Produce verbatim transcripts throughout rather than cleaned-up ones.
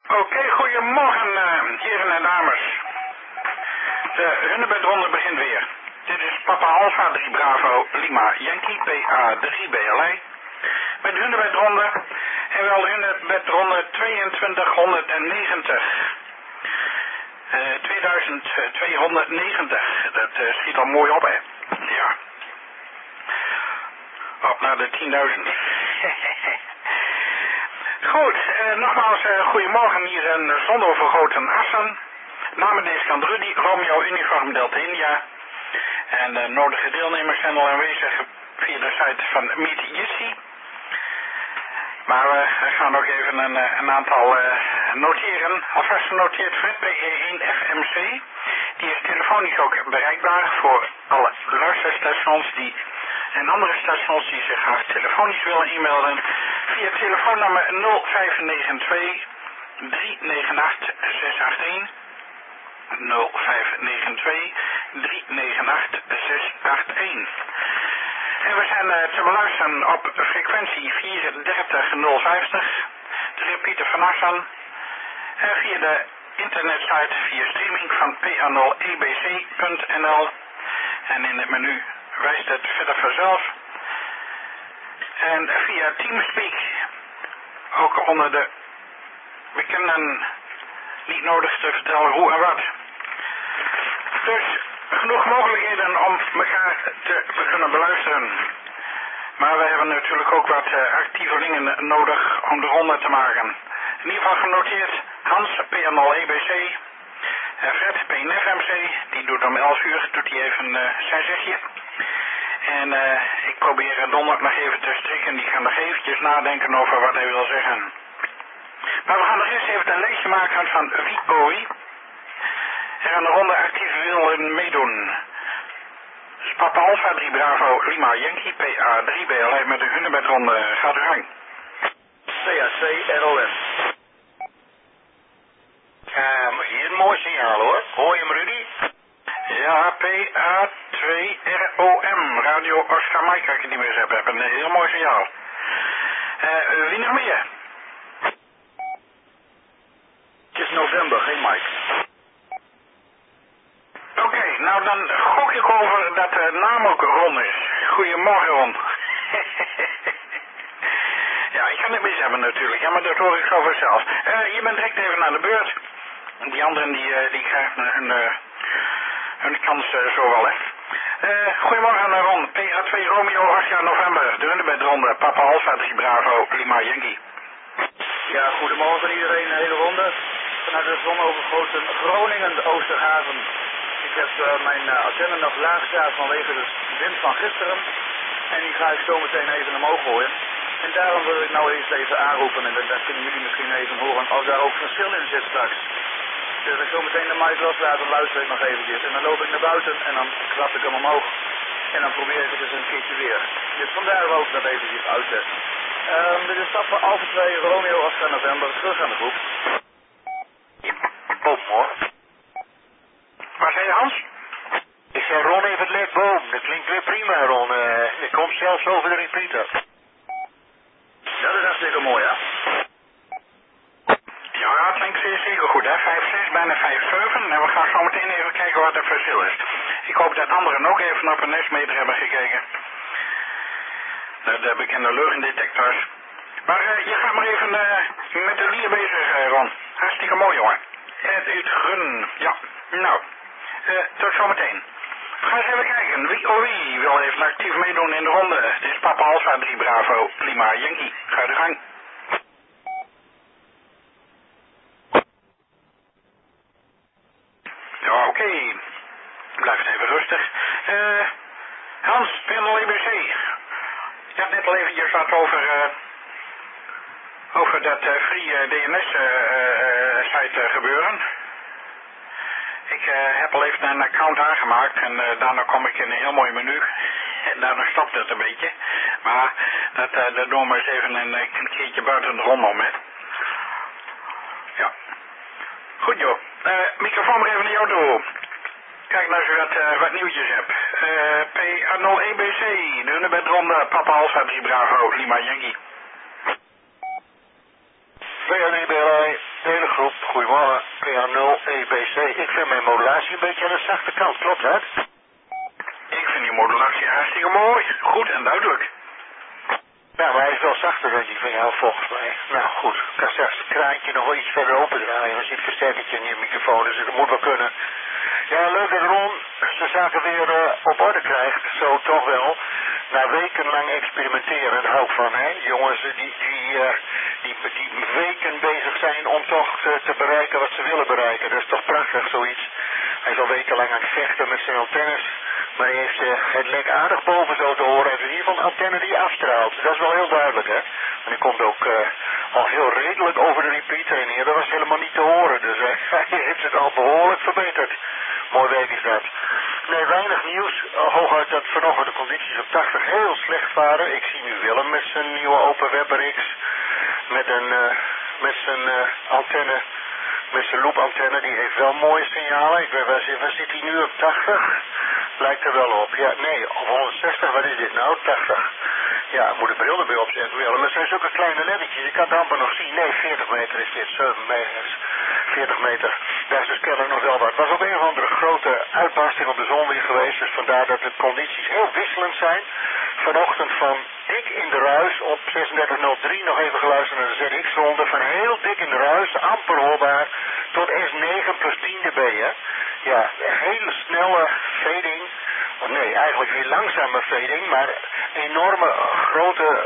Oké, okay, goedemorgen uh, heren en dames. De Hunebedronde begint weer. Dit is Papa Alpha drie Bravo Lima Yankee P A drie B L I. Met Hunebedronde en wel Hunebedronde tweeëntwintighonderdnegentig. Uh, tweeduizendtweehonderdnegentig. Dat uh, schiet al mooi op, hè? Ja. Op naar de tienduizend. Goed, eh, nogmaals uh, goedemorgen hier in Zondovergoten Assen. Namen deze kant Rudy, Romeo Uniform Delta India. En de nodige deelnemers zijn al aanwezig via de site van Meet Jitsi. Maar uh, we gaan nog even een, een aantal uh, noteren. Alvast genoteerd Fred P E één F M C. Die is telefonisch ook bereikbaar voor alle luisterstations die en andere stations die zich graag telefonisch willen inmelden via telefoonnummer nul vijf negen twee drie negen acht zes acht een nul vijf negen twee drie negen acht zes acht een. En we zijn uh, te beluisteren op frequentie vierentdertig nul vijftig, de heer Pieter van Assen, en via de internetsite via streaming van p a nul e b c punt n l en in het menu wijst het verder vanzelf. En via Teamspeak, ook onder de bekenden, niet nodig te vertellen hoe en wat. Dus genoeg mogelijkheden om elkaar te kunnen beluisteren. Maar we hebben natuurlijk ook wat uh, actievelingen nodig om de ronde te maken. In ieder geval genoteerd Hans P N L E B C en Fred P N F M C. Die doet om elf uur doet hij even uh, zijn zegje. En uh, ik probeer Donner nog even te strikken. Die gaan nog eventjes nadenken over wat hij wil zeggen. Maar we gaan nog eerst even een lijstje maken van wie o wie er aan de ronde actief willen meedoen. Dus Papa Alpha drie Bravo Lima Yankee P A drie B L I met de Hunebedronde. Gaat u gang. C A C R O M. Um, hier een mooi signaal hoor. Hoor je hem, Rudy? Ja, P A twee R O M. Radio Oscar Mike Academie hebben. Een heel mooi signaal. Uh, wie nog meer? Het is november, geen Mike. Oké, okay, nou dan gok ik over dat de naam ook Ron is. Goedemorgen, Ron. Ja, ik kan het mis hebben natuurlijk, ja, maar dat hoor ik zo vanzelf. Uh, je bent direct even aan de beurt. Die anderen die, uh, die krijgen hun, uh, hun kans uh, zo wel, hè. Uh, goedemorgen, Ron. P A twee Romeo Oscar November. De Hunebedronde. Papa Alpha drie Bravo Lima Yankee. Ja, goedemorgen iedereen. Een hele ronde. Vanuit de zonovergoten Groningen, de Oosterhaven. Ik heb uh, mijn uh, antenne nog laag staan vanwege de wind van gisteren. En die ga ik zo meteen even omhoog gooien. En daarom wil ik nou eens even aanroepen. En dan kunnen jullie misschien even horen als daar ook verschil in zit straks. Dus als ik zo meteen de mic loslaat, dan luister ik nog eventjes. En dan loop ik naar buiten en dan klap ik hem omhoog. En dan probeer ik het dus een keertje weer. Dus vandaar wou ik dat eventjes uittesten. Um, dit is stap voor Alpha twee Romeo Oscar November. Terug aan de groep. Boom hoor. Waar zei je, Hans? Ik zei Ron even het net boom. Dat klinkt weer prima, Ron. Uh, ik kom zelfs over de repeater. Dat is hartstikke mooi, hè? Ja, dat klinkt zeer zeker goed, hè. vijf zes, bijna vijf zeven. En we gaan zo meteen even kijken wat het verschil is. Ik hoop dat anderen ook even op een nestmeter hebben gekeken. De, de bekende leugendetectors. Maar uh, je gaat maar even uh, met de lier bezig, uh, Ron. Hartstikke mooi, jongen. Het is gun. Ja, nou. Uh, tot zometeen. We gaan eens even kijken. Wie oh wie wil even actief meedoen in de ronde. Dit is Papa Alpha drie Bravo Lima Yankee. Ga de gang. Ja, oké. Okay. Blijf even rustig. Uh, Hans, P N L E B C. Je had net al eventjes wat over, uh, over dat uh, free uh, D N S uh, uh, site uh, gebeuren. Ik uh, heb al even een account aangemaakt en uh, daarna kom ik in een heel mooi menu. En daarna stopt het een beetje. Maar dat, uh, dat doen we eens even een, een keertje buiten de ronde om, hè. Ja. Goed, joh. Uh, microfoon maar even naar jou toe. Kijk nou eens wat, uh, wat nieuwtjes heb. Uh, P A nul E B C, de Hunebedronde, Papa Alpha drie Bravo, Lima Yankee. P A drie B L I, de hele groep. goedemorgen, P A nul E B C. Ik vind mijn modulatie een beetje aan de zachte kant, klopt dat? Ik vind die modulatie hartstikke mooi. Goed en duidelijk. Ja, maar hij is wel zachter dan die van jou volgens mij. Nou goed, ik kan straks het kraantje nog wel iets verder open draaien. Er zit een versterkertje in je microfoon, dus dat moet wel kunnen. Ja, leuk dat Ron zijn zaken weer uh, op orde krijgt. Zo toch wel. Na wekenlang experimenteren, daar hou ik van, hè. Jongens die, die, uh, die, die weken bezig zijn om toch te, te bereiken wat ze willen bereiken. Dat is toch prachtig, zoiets. Hij is al wekenlang aan het vechten met zijn antennes. Maar hij heeft uh, het lek aardig boven zo te horen. Hij heeft in ieder geval een antenne die afstraalt. Dat is wel heel duidelijk, hè. En hij komt ook uh, al heel redelijk over de repeater heen hier. Dat was helemaal niet te horen. Dus uh, hij heeft het al behoorlijk verbeterd. Mooi werk is dat. Nee, weinig nieuws. Uh, hooguit dat vanochtend de condities op tachtig heel slecht waren. Ik zie nu Willem met zijn nieuwe Open WebRx. Met een uh, met zijn uh, antenne. Met zijn loopantenne. Die heeft wel mooie signalen. Ik weet waar zit, waar zit hij nu op tachtig? Lijkt er wel op. Ja, nee, op honderdzestig. Wat is dit nou? tachtig. Ja, ik moet de bril erbij opzetten, Willem. Maar het zijn zulke kleine lettertjes. Ik kan het amper nog zien. Nee, veertig meter is dit. zeven meter. veertig meter. Daar is dus kennelijk nog wel wat. Het was op een of andere grote uitbarsting op de zon weer geweest. Dus vandaar dat de condities heel wisselend zijn. Vanochtend van dik in de ruis op zesendertig nul drie nog even geluisterd naar de Z X-ronde. Van heel dik in de ruis, amper hoorbaar, tot S negen plus tien dB, hè. Ja, een hele snelle fading. Oh nee, eigenlijk heel langzame fading, maar enorme grote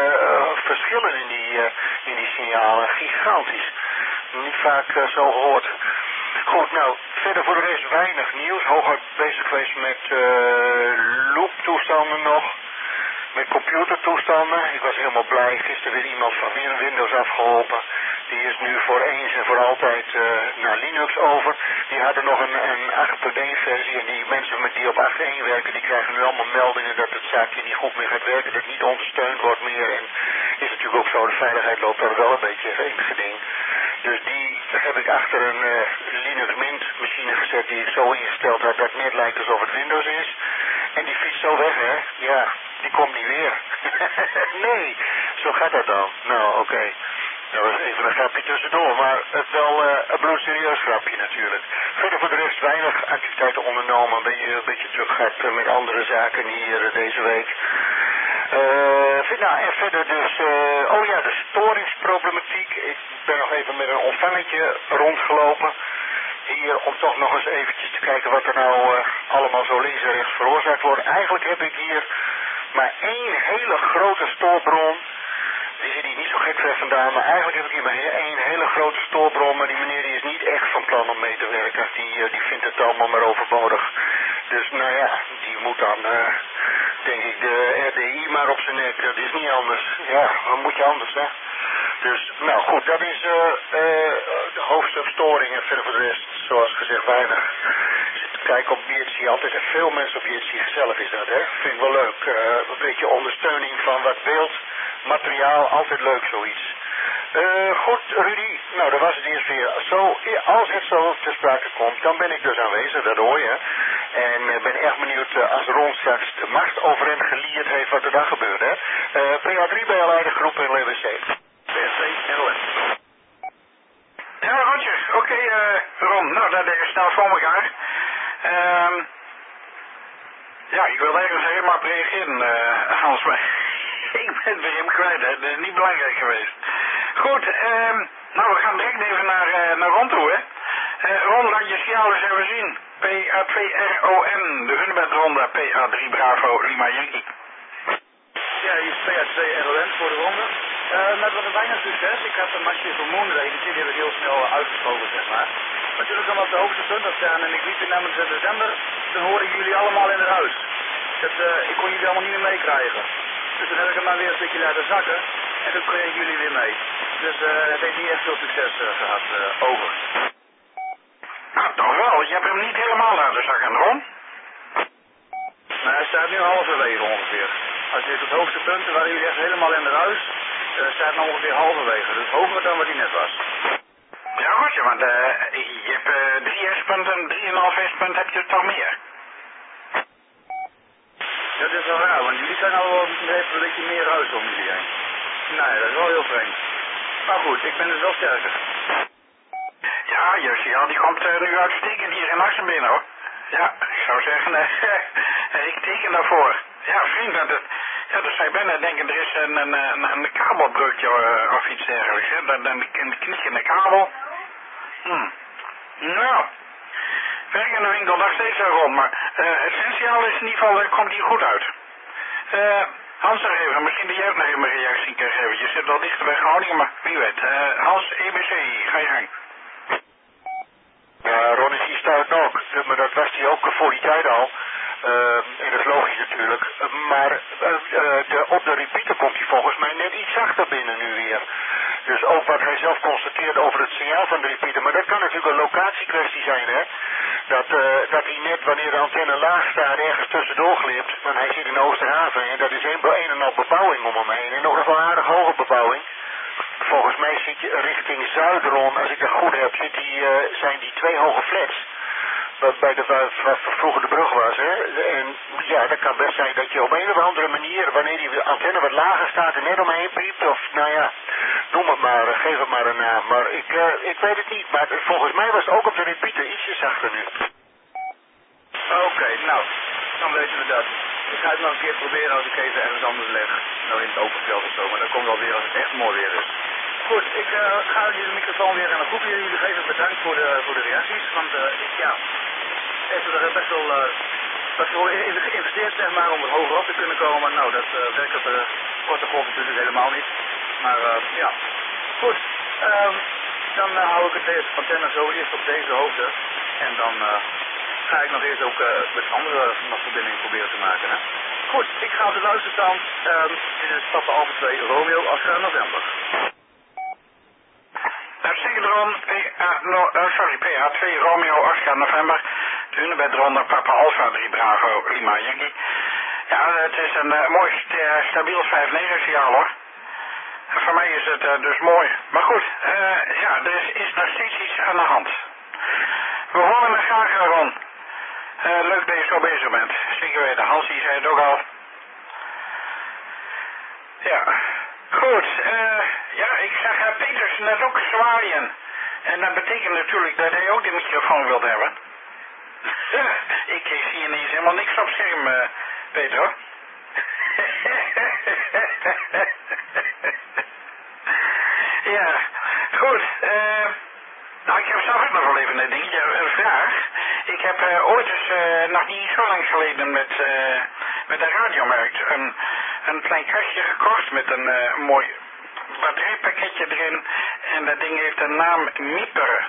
uh, verschillen in die, uh, in die signalen. Gigantisch. Niet vaak uh, zo gehoord. Goed, nou, verder voor de rest weinig nieuws. Hooguit bezig geweest met uh, looptoestanden nog. Met computertoestanden. Ik was helemaal blij. Gisteren weer iemand van Windows afgeholpen. Die is nu voor eens en voor altijd uh, naar Linux over. Die hadden nog een, een acht punt één versie. En die mensen met die op acht punt één werken, die krijgen nu allemaal meldingen dat het zaakje niet goed meer gaat werken. Dat het niet ondersteund wordt meer. En is natuurlijk ook zo, de veiligheid loopt daar wel een beetje in het geding. Dus die heb ik achter een uh, Linux Mint machine gezet die ik zo ingesteld had dat het net lijkt alsof het Windows is. En die fietst zo weg, hè. Ja, die komt niet weer. Nee, zo gaat dat dan. Nou, oké. Okay. Dat was even een grapje tussendoor, maar het wel uh, een bloedserieus grapje natuurlijk. Verder voor de rest weinig activiteiten ondernomen. Een beetje, een beetje terug gaat uh, met andere zaken hier uh, deze week. Uh, nou, en verder dus, uh, oh ja, de storingsproblematiek. Ik ben nog even met een ontvangertje rondgelopen. Hier om toch nog eens eventjes te kijken wat er nou uh, allemaal zo links en rechts veroorzaakt wordt. Eigenlijk heb ik hier maar één hele grote stoorbron. Die zit hier niet zo gek ver vandaan, maar eigenlijk heb ik hier maar één hele grote stoorbron. Maar die meneer die is niet echt van plan om mee te werken. Die, uh, die vindt het allemaal maar overbodig. Dus nou ja, die moet dan, uh, denk ik, de R D I maar op zijn nek. Dat is niet anders. Ja, wat moet je anders, hè? Dus, nou goed, dat is uh, uh, de hoofdstuk storingen. Verder voor de rest, zoals gezegd, weinig. Ik zit te kijken op Jitsi, altijd en veel mensen op Jitsi. Gezellig is dat, hè? Vind ik wel leuk. Uh, een beetje ondersteuning van wat beeldmateriaal, altijd leuk zoiets. Uh, goed, Rudy, nou dat was het eerst weer. Zo, als het zo ter sprake komt, dan ben ik dus aanwezig, dat hoor je. En ik uh, ben erg benieuwd uh, als Ron straks de macht over hen gelierd heeft wat er dan gebeurt, hè. Uh, P A drie bijleider groep in L W C. P S twee N L S. Ja, Roger. Oké, okay, uh, Ron. Nou, dat is snel voor elkaar. Um, ja, ik wil ergens helemaal op reageren, uh, Hans. Maar ik ben het weer hem kwijt, hè. Dat is niet belangrijk geweest. Goed, um, nou, we gaan direct even naar, uh, naar Ron toe, hè. Uh, Ron, laat je signaal eens even zien. P A twee R O N, de Hunebed-ronde, P A drie Bravo, Lima Yankee. Ja, hier is P A twee R O N voor de ronde. Uh, met wat weinig succes. Ik had een masje vermoeden, die hebben heel snel uitgesproken, zeg maar. Natuurlijk dan op de hoogste punt afstaan en ik liep in namens december, toen hoorde ik jullie allemaal in het huis. Dat, uh, ik kon jullie allemaal niet meer meekrijgen. Dus toen heb ik hem maar weer een stukje laten zakken en toen kreeg ik jullie weer mee. Dus uh, het heeft niet echt veel succes uh, gehad, uh, over. Nou, toch wel. Je hebt hem niet helemaal laten zakken, Ron. Maar hij staat nu halverwege ongeveer. Als je het hoogste punten waren jullie echt helemaal in het huis, uh, staat nu ongeveer halverwege. Dus hoger dan wat hij net was. Ja, goed, ja, want uh, je hebt uh, drie S-punten, drieënhalf S-punt heb je toch meer. Dat is wel raar, want jullie zijn al wel een beetje meer huis om jullie heen. Nou ja, dat is wel heel vreemd. Maar goed, ik ben dus wel sterker. signaal die komt uh, nu uitstekend hier in Assen binnen hoor. Ja, ik zou zeggen, uh, ik teken daarvoor. Ja, vriend, dat het, ja, dus zij bijna denken er is een, een, een, een kabelbreukje uh, of iets dergelijks. Hè? Dan, dan een kniek in de kabel. Hm. Nou, werk in de winkel nog steeds zo rond, maar uh, het signaal is in ieder geval, uh, komt hier goed uit. Uh, Hans nog even, misschien dat jij ook nog even een reactie kan geven. Je zit wel dichter bij Groningen, maar wie weet. Uh, Hans, E B C, ga je gang. Ja, Ron is hier stuit ook, maar dat was hij ook voor die tijd al. Uh, en dat is logisch natuurlijk. Uh, maar uh, uh, de, op de repeater komt hij volgens mij net iets zachter binnen nu weer. Dus ook wat hij zelf constateert over het signaal van de repeater. Maar dat kan natuurlijk een locatiekwestie zijn, hè. Dat, uh, dat hij net wanneer de antenne laag staat ergens tussendoor glipt. Want hij zit in Oosterhaven en dat is een, een en al bebouwing om hem heen. En nog nog wel aardig hoge bebouwing. Volgens mij zit je richting Zuidron, als ik dat goed heb, zit die, uh, zijn die twee hoge flats. Wat bij de, wat vroeger de brug was, hè. En ja, dat kan best zijn dat je op een of andere manier, wanneer die antenne wat lager staat en net omheen piept, of nou ja, noem het maar, geef het maar een naam. Maar ik, uh, ik weet het niet, maar volgens mij was het ook op de repeater ietsje zachter nu. Oké, okay, nou, dan weten we dat. Ik ga het nog een keer proberen als ik even ergens anders leg. Nou in het open veld of zo, maar dat komt wel weer als het echt mooi weer is. Goed, ik uh, ga hier de microfoon weer aan het groepje jullie geven. Bedankt voor de, voor de reacties, want uh, ik, ja, even er best wel, uh, best wel in geïnvesteerd zeg maar om er hoger op te kunnen komen. Nou, dat uh, werkt op de korte golf natuurlijk helemaal niet. Maar uh, ja, goed. Um, dan uh, hou ik het deze antenne zo eerst op deze hoogte. En dan uh, ga ik nog eerst ook uh, met andere nog verbinding proberen te maken. Hè? Goed, ik ga op de luisterstand. Um, dit is stappen Alpha twee Romeo Oscar November. Uitstekend Ron, P A, no, uh, sorry, P A twee Romeo Oscar November. De Hunebed Ronde Papa Alpha drie Bravo Lima Yankee. Ja, het is een uh, mooi st stabiel vijf negen signaal hoor. En voor mij is het uh, dus mooi. Maar goed, uh, ja, er is, is nog steeds iets aan de hand. We horen me graag Ron. Uh, leuk dat je zo bezig bent. Zeker weten, Hansie zei het ook al. Ja, goed. Uh, ja, ik zag uh, Peters net ook zwaaien. En dat betekent natuurlijk dat hij ook de microfoon wilt hebben. Ik zie ineens helemaal niks op scherm, uh, Peter hoor. Ja, goed. Uh, nou, ik heb zelf ook nog wel even een dingetje, een vraag. Ik heb uh, ooit eens, uh, nog niet zo lang geleden met, uh, met een radiomarkt een, een klein kastje gekocht met een uh, mooi batterijpakketje erin. En dat ding heeft de naam Mieper.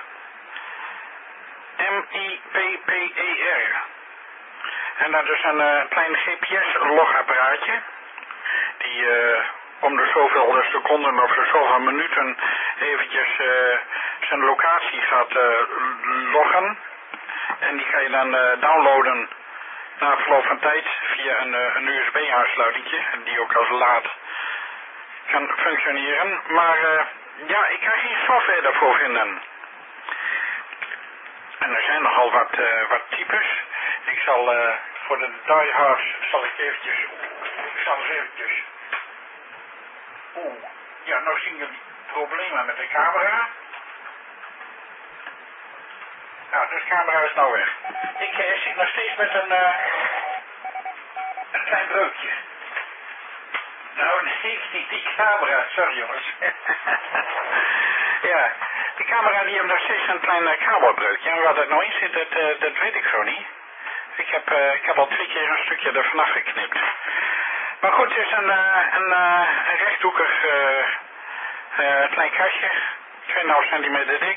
M I P P E R. En dat is een uh, klein G P S-logapparaatje. Die uh, om de zoveel seconden of de zoveel minuten eventjes uh, zijn locatie gaat uh, loggen. En die ga je dan uh, downloaden na verloop van tijd via een, uh, een U S B-aansluitingje. Die ook als laad kan functioneren. Maar uh, ja, ik kan geen software daarvoor vinden. En er zijn nogal wat, uh, wat types. Ik zal uh, voor de diehards zal ik eventjes... Ik zal eens eventjes... Oeh, ja, nou zien jullie problemen met de camera. Nou, de camera is nou weg. Ik uh, zit nog steeds met een, uh, een klein breukje. Nou, nee, niet die camera, sorry jongens. Ja, de camera die heeft nog steeds een klein uh, kabelbreukje. En waar dat nou in zit, dat, uh, dat weet ik zo niet. Ik heb, uh, ik heb al twee keer een stukje ervan afgeknipt. Maar goed, het is een, uh, een, uh, een rechthoekig uh, uh, klein kastje. twee komma vijf centimeter dik.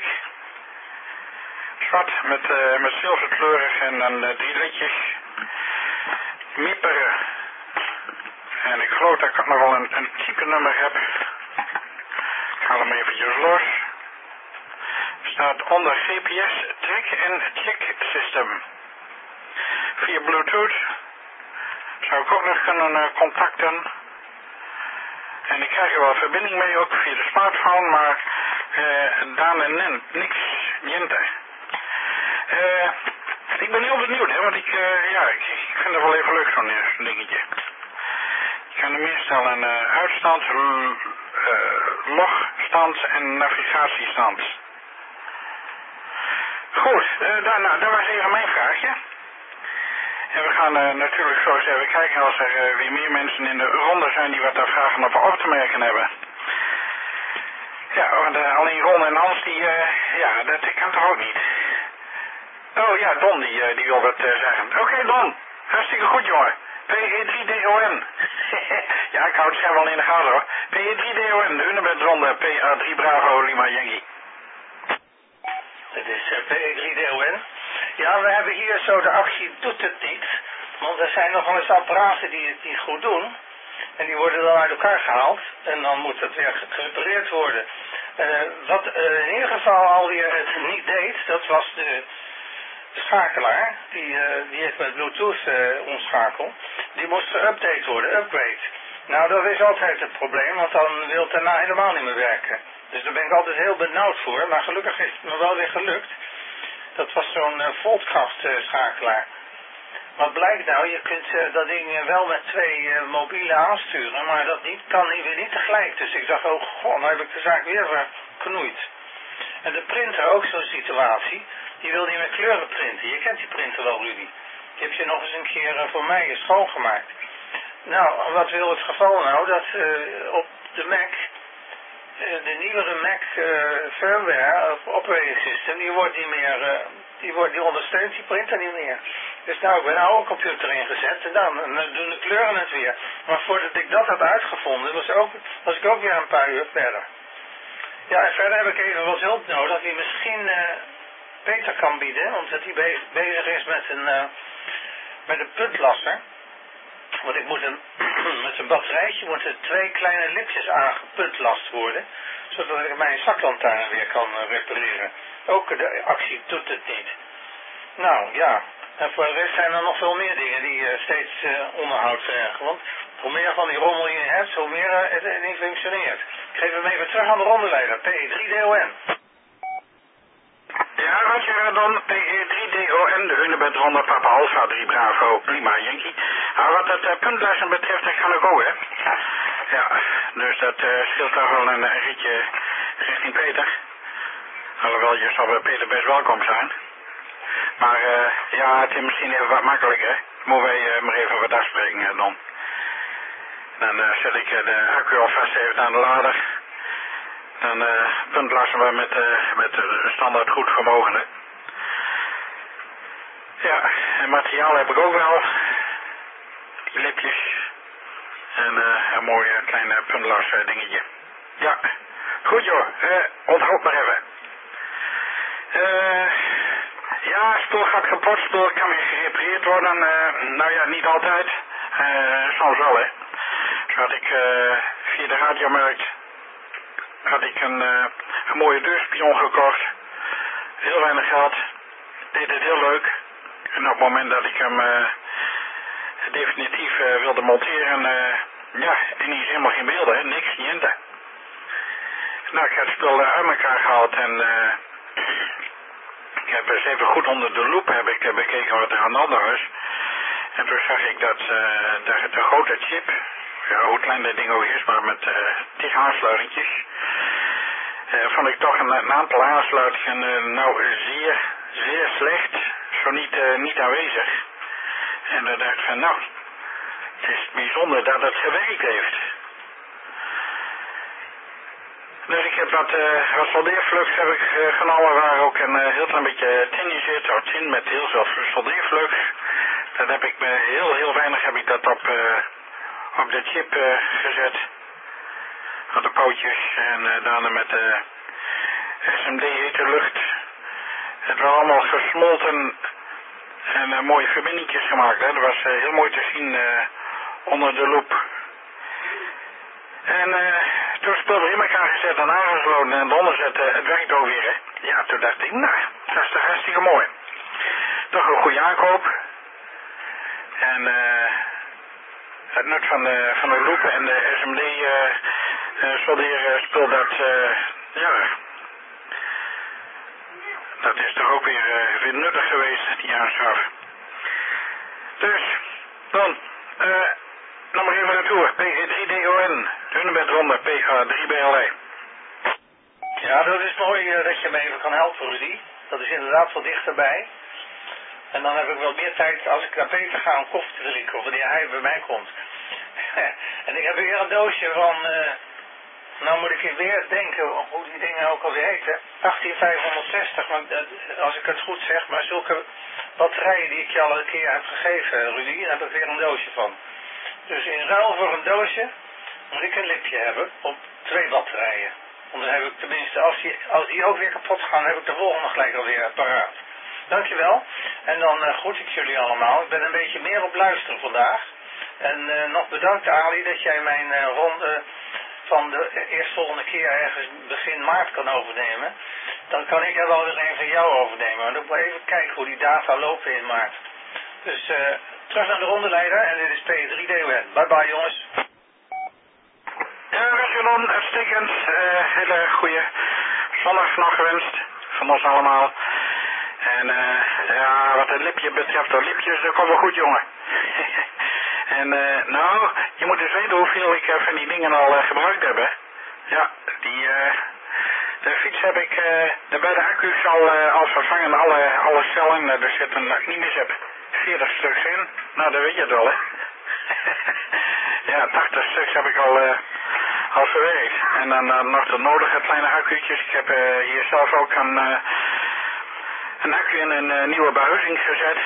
Zwart met, uh, met zilverkleurig en dan uh, drie ledjes. Mieperen. En ik geloof dat ik ook nog wel een, een type nummer heb. Ik haal hem eventjes los. Staat onder G P S Track en Check System. Via Bluetooth zou ik ook nog kunnen uh, contacten. En ik krijg er wel verbinding mee, ook via de smartphone, maar uh, Daan en Nen, niks, niente. Uh, ik ben heel benieuwd, hè, want ik, uh, ja, ik, ik vind het wel even leuk zo'n uh, dingetje. Je kan hem instellen uh, uitstand, uh, logstand en navigatiestand. goed, uh, dan, nou, dat was even mijn vraagje. En we gaan uh, natuurlijk zo eens even kijken als er uh, weer meer mensen in de ronde zijn die wat daar vragen of op te merken hebben. Ja, want uh, alleen Ron en Hans, die, uh, ja, dat kan toch ook niet. Oh ja, Don, die, uh, die wil wat uh, zeggen. Oké, okay, Don, hartstikke goed, jongen. P E drie D O N. Ja, ik hou het scherm wel in de gaten, hoor. P E drie D O N, de Hunebedronde, P A drie Bravo, Lima Yankee. Het is uh, P E drie D O N. Ja, we hebben hier zo de actie doet het niet. Want er zijn nog wel eens apparaten die het niet goed doen. En die worden dan uit elkaar gehaald. En dan moet het weer gerepareerd worden. Uh, wat uh, in ieder geval alweer het niet deed, dat was de, de schakelaar. Die, uh, die heeft met Bluetooth uh, omschakel. Die moest geüpdate worden, upgrade. Nou, dat is altijd het probleem, want dan wil het daarna helemaal niet meer werken. Dus daar ben ik altijd heel benauwd voor. Maar gelukkig is het me wel weer gelukt. Dat was zo'n uh, voltkracht uh, schakelaar. Wat blijkt nou, je kunt uh, dat ding uh, wel met twee uh, mobielen aansturen, maar dat niet, kan weer niet tegelijk. Dus ik dacht, oh god, nou heb ik de zaak weer verknoeid. En de printer ook zo'n situatie, die wil niet meer kleuren printen. Je kent die printer wel, Rudy. Die heb je nog eens een keer uh, voor mij schoongemaakt. Nou, wat wil het geval nou, dat uh, op de Mac, uh, de nieuwere Mac uh, firmware, of operating system, die wordt niet meer, uh, die, wordt, die ondersteunt die printer niet meer. Dus nou, ik ben een oude computer ingezet en dan, dan doen de kleuren het weer. Maar voordat ik dat had uitgevonden, was, ook, was ik ook weer een paar uur verder. Ja, en verder heb ik even wat hulp nodig die misschien uh, Peter kan bieden, omdat hij be bezig is met een, uh, met een puntlasser. Want ik moet een, met een batterijtje moeten twee kleine lipjes aangepuntlast worden, zodat ik mijn zaklantaarn weer kan uh, repareren. Ook de actie doet het niet. Nou, ja. En voor de rest zijn er nog veel meer dingen die uh, steeds uh, onderhoud vergen. Want hoe meer van die rommel je hebt, hoe meer uh, het, het niet functioneert. Ik geef hem even terug aan de rondeleider. P E drie D O N. Ja, Roger, dan P E drie D O N, de Hunebedronde, Papa Alpha drie Bravo, Lima Yankee. Nou, wat dat uh, puntlessen betreft, dat kan ik ook, hè. Ja, dus dat uh, scheelt toch wel een, een ritje richting Peter. Alhoewel, je zal bij Peter best welkom zijn. Maar uh, ja, het is misschien even wat makkelijker. Moeten wij uh, maar even wat afspreken uh, dan. Dan uh, zet ik uh, de accu alvast even aan de lader. Dan uh, puntlassen we met, uh, met uh, standaard goed vermogen. Hè. Ja, en materiaal heb ik ook wel. Die lipjes. En uh, een mooi uh, klein uh, puntlas uh, dingetje. Ja, goed joh. Uh, onthoud maar even. Eh... Uh, Ja, spul gaat kapot, spul kan weer gerepareerd worden. Uh, nou ja, niet altijd. Uh, soms wel, hè. Zo had ik uh, via de radiomarkt had ik een, uh, een mooie deurspion gekocht. Heel weinig geld. Deed het heel leuk. En op het moment dat ik hem uh, definitief uh, wilde monteren, uh, ja, en die is helemaal geen beelden, hè. Niks, niente. Nou, ik heb het spul uh, uit elkaar gehaald en... Uh, Ik heb eens even goed onder de loep heb ik bekeken wat er aan de hand was. En toen zag ik dat uh, de, de grote chip, ja, hoe klein dat ding ook is, maar met uh, tig aansluitingjes, uh, vond ik toch een, een aantal aansluitingen uh, nou zeer, zeer slecht, zo niet, uh, niet aanwezig. En dan dacht ik van nou, het is bijzonder dat het gewerkt heeft. Dus ik heb wat, uh, wat soldeerflux heb ik uh, genomen waar ook een uh, heel klein beetje tin in zit, of tin met heel veel soldeerflux. Dat heb ik me heel heel weinig heb ik dat op, uh, op de chip uh, gezet. Op de pootjes en uh, daarna met de uh, S M D hete lucht. Het was allemaal gesmolten en uh, mooie verbindingjes gemaakt. Hè. Dat was uh, heel mooi te zien uh, onder de loep. En uh, toen spul er in elkaar gezet en aangesloten en eronder zetten, het werkt ook weer, hè. Ja, toen dacht ik, nou, dat is toch hartstikke mooi. Toch een goede aankoop. En uh, het nut van de, van de loop en de S M D uh, uh, soldeerspul, dat, uh, ja, dat is toch ook weer, uh, weer nuttig geweest, die aanschaf. Dus, dan, eh... Uh, nog maar even naartoe, P E drie D O N, Hunebedronde, P A drie B L E. Ja, dat is mooi uh, dat je me even kan helpen, Rudy. Dat is inderdaad wel dichterbij. En dan heb ik wel meer tijd als ik naar Peter ga om koffie te drinken, of wanneer hij bij mij komt. En ik heb hier een doosje van, uh, nou moet ik weer denken hoe die dingen ook alweer heten. achttien vijfhonderdzestig, maar, uh, als ik het goed zeg, maar zulke batterijen die ik je al een keer heb gegeven, Rudy, daar heb ik weer een doosje van. Dus in ruil voor een doosje moet ik een lipje hebben op twee batterijen. Want dan heb ik tenminste, als die, als die ook weer kapot gaan, heb ik de volgende gelijk alweer paraat. Dankjewel. En dan uh, groet ik jullie allemaal. Ik ben een beetje meer op luisteren vandaag. En uh, nog bedankt Ali dat jij mijn uh, ronde van de eerstvolgende keer ergens begin maart kan overnemen. Dan kan ik er wel weer een van jou overnemen. Maar dan moet ik even kijken hoe die data lopen in maart. Dus uh, terug naar de rondeleider en dit is P drie D W N. Bye bye jongens. Ja, Regulon, uitstekend. Uh, hele goede zondag nog gewenst. Van ons allemaal. En uh, ja, wat het lipje betreft, dat lipjes, dat komt wel goed, jongen. En uh, nou, je moet eens weten hoeveel ik uh, van die dingen al uh, gebruikt heb, hè. Ja, die, uh, de fiets heb ik, uh, de beide accu's al, uh, al vervangen, alle, alle cellen, uh, er zitten, dat ik niet mis heb, veertig stuks in. Nou, dat weet je het wel, hè. Ja, tachtig stuks heb ik al, uh, al verwerkt. En dan uh, nog de nodige kleine accu'tjes. Ik heb uh, hier zelf ook een... Uh, een accu in een uh, nieuwe behuizing gezet.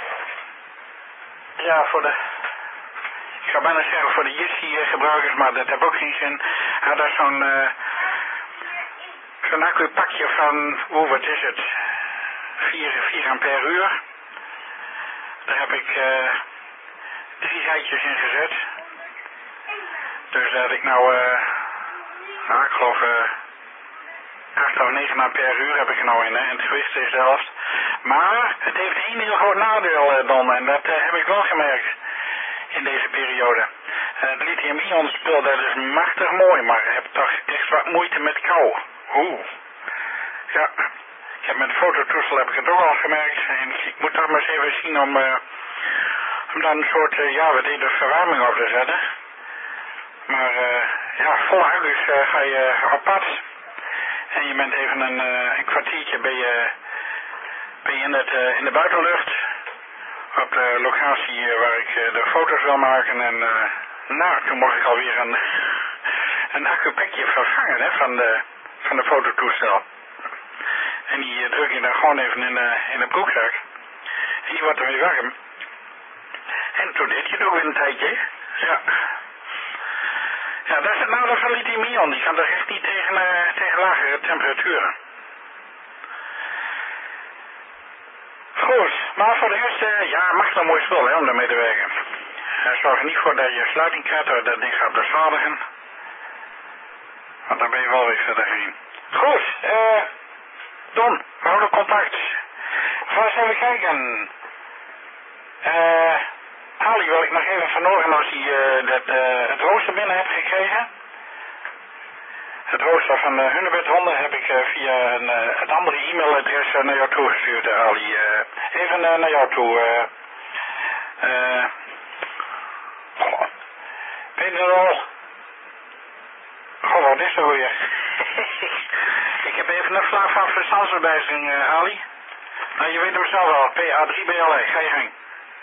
Ja, voor de... Ik zou bijna zeggen voor de Jitsi uh, gebruikers, maar dat heb ook geen zin. Had daar zo'n... Uh, zo'n accu pakje van... Oeh, wat is het? vier ampère uur. Daar heb ik uh, drie rijtjes in gezet. Dus dat ik nou... Uh, nou, ik geloof... Uh, acht of negen ampère uur heb ik er nou in, hè. En het gewicht is de helft. Maar het heeft één heel groot nadeel, uh, Don, en dat uh, heb ik wel gemerkt in deze periode. Uh, het lithium-ion spul, dat is machtig mooi, maar ik heb toch echt wat moeite met kou. Oeh. Ja, ik heb met het fototoestel heb ik het ook al gemerkt. En ik moet toch maar eens even zien om, uh, om dan een soort, uh, ja, wat heet het, verwarming op te zetten. Maar uh, ja, volle accu's uh, ga je op pad. En je bent even een, uh, een kwartiertje ben je, ben je in, het, uh, in de buitenlucht. Op de locatie uh, waar ik uh, de foto's wil maken. En uh, nou, toen mocht ik alweer een, een accupakje vervangen, hè, van de, van de fototoestel. En die uh, druk je dan gewoon even in de, in de broekzak. En die wordt dan weer warm. En toen deed je het ook weer een tijdje. Ja. Ja, dat is het nadeel van lithium-ion. Die kan toch echt niet tegen, uh, tegen lagere temperaturen. Goed, maar voor de rest, uh, ja, mag wel mooi spul, hè, om daarmee te werken. Uh, zorg er niet voor dat je sluiting krijgt, dat dat ding gaat beschadigen. Want dan ben je wel weer verder heen. Goed, eh, Don, we houden contact. Ga eens even kijken. Eh... Ali wil ik nog even vanogen als hij uh, dat, uh, het rooster binnen heeft gekregen. Het rooster van de Hunebedhonden heb ik uh, via een, uh, het andere e-mailadres uh, naar jou toegestuurd, uh, Ali. Uh, even uh, naar jou toe. Uh, uh, goh. Pedro. Goh, wat is er weer? Ik heb even een vlaag van verstandsverbijzing, uh, Ali. Nou, je weet hem zelf wel. P A drie B L E. Ga je heen.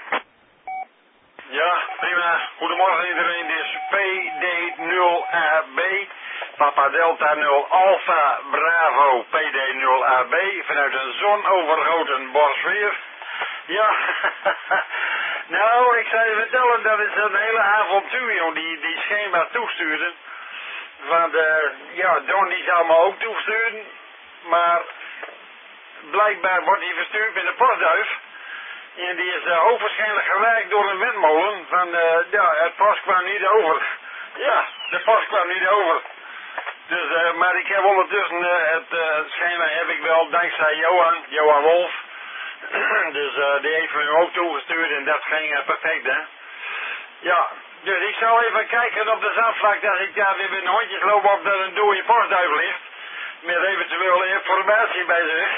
Ja, prima. Goedemorgen iedereen. Dit is P D nul A B. Papa Delta nul Alpha Bravo P D nul A B. Vanuit een zonovergoten Borsweer. Ja, nou, ik zou je vertellen, dat is een hele avontuur, joh, die, die schema toestuurde. Want, uh, ja, Don die zou me ook toesturen. Maar blijkbaar wordt die verstuurd met de postduif. En die is uh, hoogwaarschijnlijk geraakt door een windmolen. Van, uh, ja, het post kwam niet over. Ja, de post kwam niet over. Dus, uh, maar ik heb ondertussen uh, het uh, schema heb ik wel dankzij Johan, Johan Wolf. Dus uh, die heeft me nu ook toegestuurd en dat ging uh, perfect, hè. Ja, dus ik zal even kijken op de zandvlakte als ik daar weer met een hondjes loop op dat een dode postduif ligt. Met eventueel informatie bij zich.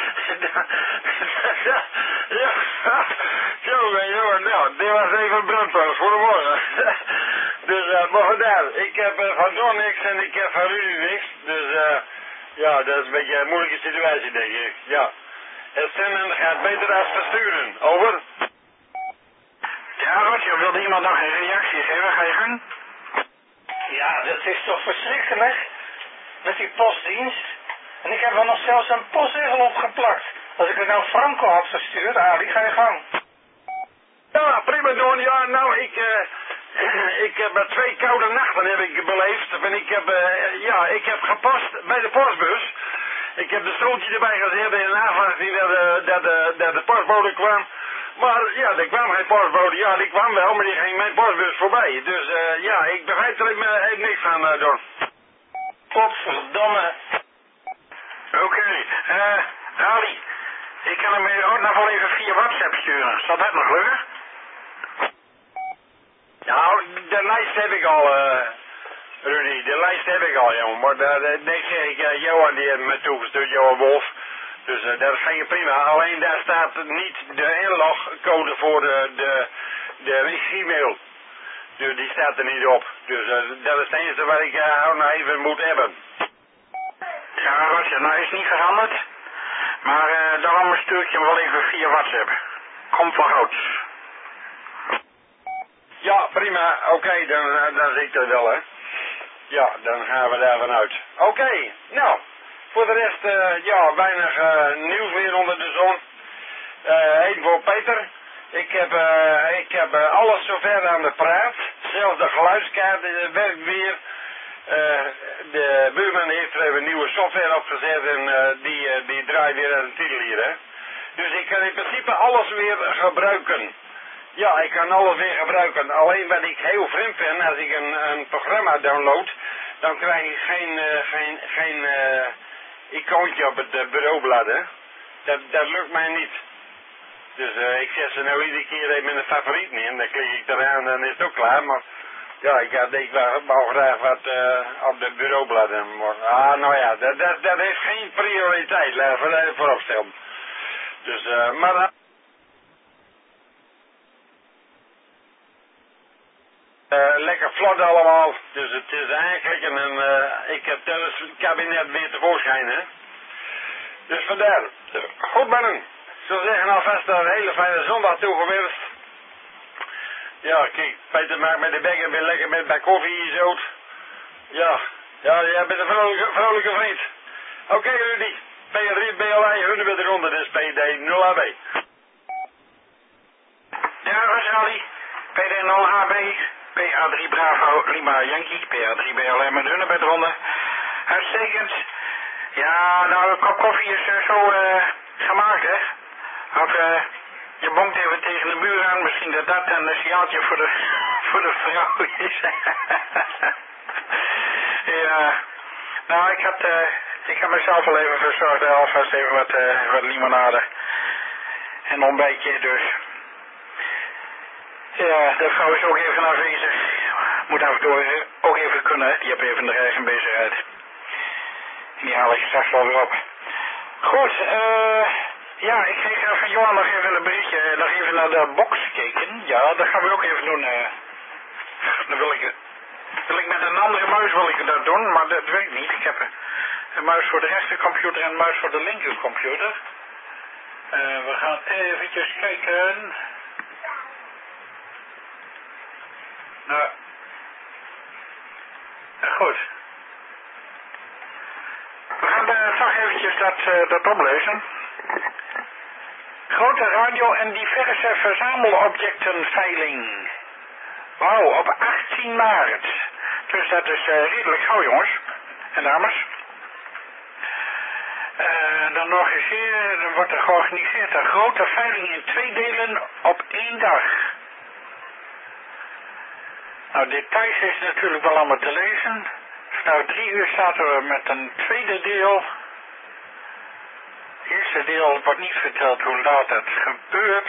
Ja, jongen, jongen, nou, dit was even brandpas, goedemorgen. Dus, uh, maar vandaar, ik heb uh, van Don niks en ik heb van Rudy niks. Dus, uh, ja, dat is een beetje een moeilijke situatie, denk ik. Ja. Het zenden gaat beter als versturen. Over. Ja, Roger, wilde iemand nog een reactie geven? Ga je gang? Ja, dat is toch verschrikkelijk. Met die postdienst. En ik heb er nog zelfs een postzegel opgeplakt. Als ik het nou Franco had verstuurd, Ali, ga je gang. Ja, prima Don. Ja, nou, ik, uh, ik heb uh, twee koude nachten heb ik beleefd. En ik heb, uh, ja, ik heb gepost bij de postbus. Ik heb de stoeltje erbij gezet in afwachting dat, uh, dat, uh, dat de postbode kwam. Maar ja, er kwam geen postbode. Ja, die kwam wel, maar die ging mijn postbus voorbij. Dus uh, ja, ik begrijp er even niks van, uh, Don. Godverdomme. Oké, okay. uh, Ali, ik kan hem ook nog wel even via WhatsApp sturen. Zal dat nog lukken? Nou, de lijst heb ik al, uh, Rudy. De lijst heb ik al, jongen. Maar uh, nee, zeg ik, uh, Johan die heeft me toegestuurd, Johan Wolf. Dus uh, dat ging prima. Alleen daar staat niet de inlogcode voor de, de, de e-mail. Dus die staat er niet op. Dus uh, dat is het enige wat ik uh, ook nog even moet hebben. Ja, Roger, nou is niet veranderd. Maar uh, daarom stuur ik je hem wel even via WhatsApp. Komt wel goed. Ja, prima. Oké, okay, dan, uh, dan zie ik dat wel, hè. Ja, dan gaan we daar vanuit. Oké, okay, nou. Voor de rest, uh, ja, weinig uh, nieuws weer onder de zon. Uh, even voor Peter. Ik heb, uh, ik heb uh, alles zover aan de praat. Zelfs de geluidskaart uh, werkt weer. Uh, de buurman heeft er even nieuwe software opgezet en uh, die, uh, die draait weer aan de titel hier, hè. Dus ik kan in principe alles weer gebruiken. Ja, ik kan alles weer gebruiken. Alleen wat ik heel vreemd vind, als ik een, een programma download, dan krijg ik geen, uh, geen, geen uh, icoontje op het uh, bureaublad, hè. Dat, dat lukt mij niet. Dus uh, ik zet ze nou iedere keer even in de favorieten in. Dan klik ik eraan en dan is het ook klaar. Maar ja, ik, had, ik wou graag wat uh, op de bureaubladen. Maar, ah, nou ja, dat, dat, dat heeft geen prioriteit. Laten we dat even voorop stellen. Dus, uh, maar... Uh, Uh, lekker vlot allemaal, dus het is eigenlijk een, uh, ik heb het kabinet weer tevoorschijn, hè. Dus vandaar, goed mannen, ik zou zeggen alvast een hele fijne zondag toegewenst. Ja, kijk, Peter maakt met de bekken weer lekker met bij koffie hier zo. Ja, ja, jij bent een vrolijke, vrolijke vriend. Oké, okay, Rudy, P drie B L I, hun weer eronder, dus P D nul A B. Ja, Rosali, P D nul A B. P A drie Bravo Lima Yankee, P A drie B L M met hunne bij eronder. Uitstekend. Ja, nou, een kop koffie is uh, zo uh, gemaakt, hè. Of uh, je bonkt even tegen de muur aan, misschien dat dat een signaaltje voor de, voor de vrouw is. Ja, nou, ik had, uh, ik had mezelf al even verzorgd, alvast even wat, uh, wat limonade. En een ontbijtje, dus. Ja, de vrouw is ook even aanwezig. Moet af en toe ook even kunnen. Die heeft even de eigen bezigheid. En die haal ik straks wel weer op. Goed, eh... Uh, ja, ik kreeg van Johan nog even een berichtje. Nog even naar de box gekeken. Ja, dat gaan we ook even doen. Uh, dan wil ik... Wil ik met een andere muis wil ik dat doen, maar dat weet ik niet. Ik heb een muis voor de rechtercomputer en een muis voor de linkercomputer. Uh, we gaan eventjes kijken... Nou, goed. We gaan uh, toch eventjes dat, uh, dat oplezen. Grote radio- en diverse verzamelobjectenveiling. Wauw, op achttien maart. Dus dat is uh, redelijk gauw, jongens en dames. Uh, dan nog eens hier, dan wordt er georganiseerd een grote veiling in twee delen op één dag. Nou, details is natuurlijk wel allemaal te lezen. Nou, drie uur zaten we met een tweede deel. Het eerste deel wordt niet verteld hoe laat het gebeurt.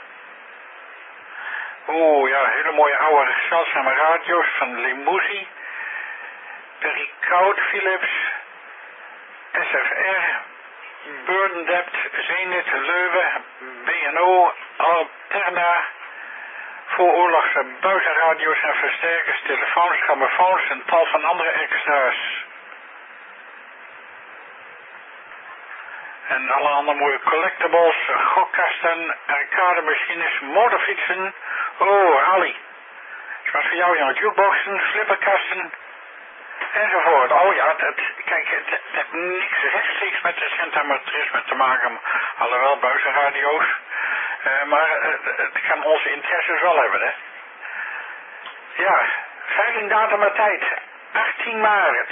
Oeh, ja, hele mooie oude zeldzame radio's van Limousin. Perry Koud, Philips, S F R, Burdendept, Zenith, Leuven, B N O, Alterna, vooroorlogse buitenradio's en versterkers, telefoons, grammofoons en tal van andere extra's. En alle andere mooie collectibles, gokkasten, arcademachines, motorfietsen. Oh, Ali. Het was voor jou, jongen. Jukeboxen, flipperkasten. Enzovoort. Oh ja, dat, kijk, het, het heeft niks rechtstreeks met de centametrisme te maken. Alhoewel buizenradio's. Uh, maar uh, het kan onze interesses wel hebben, hè. Ja, veilingdatum en tijd. achttien maart.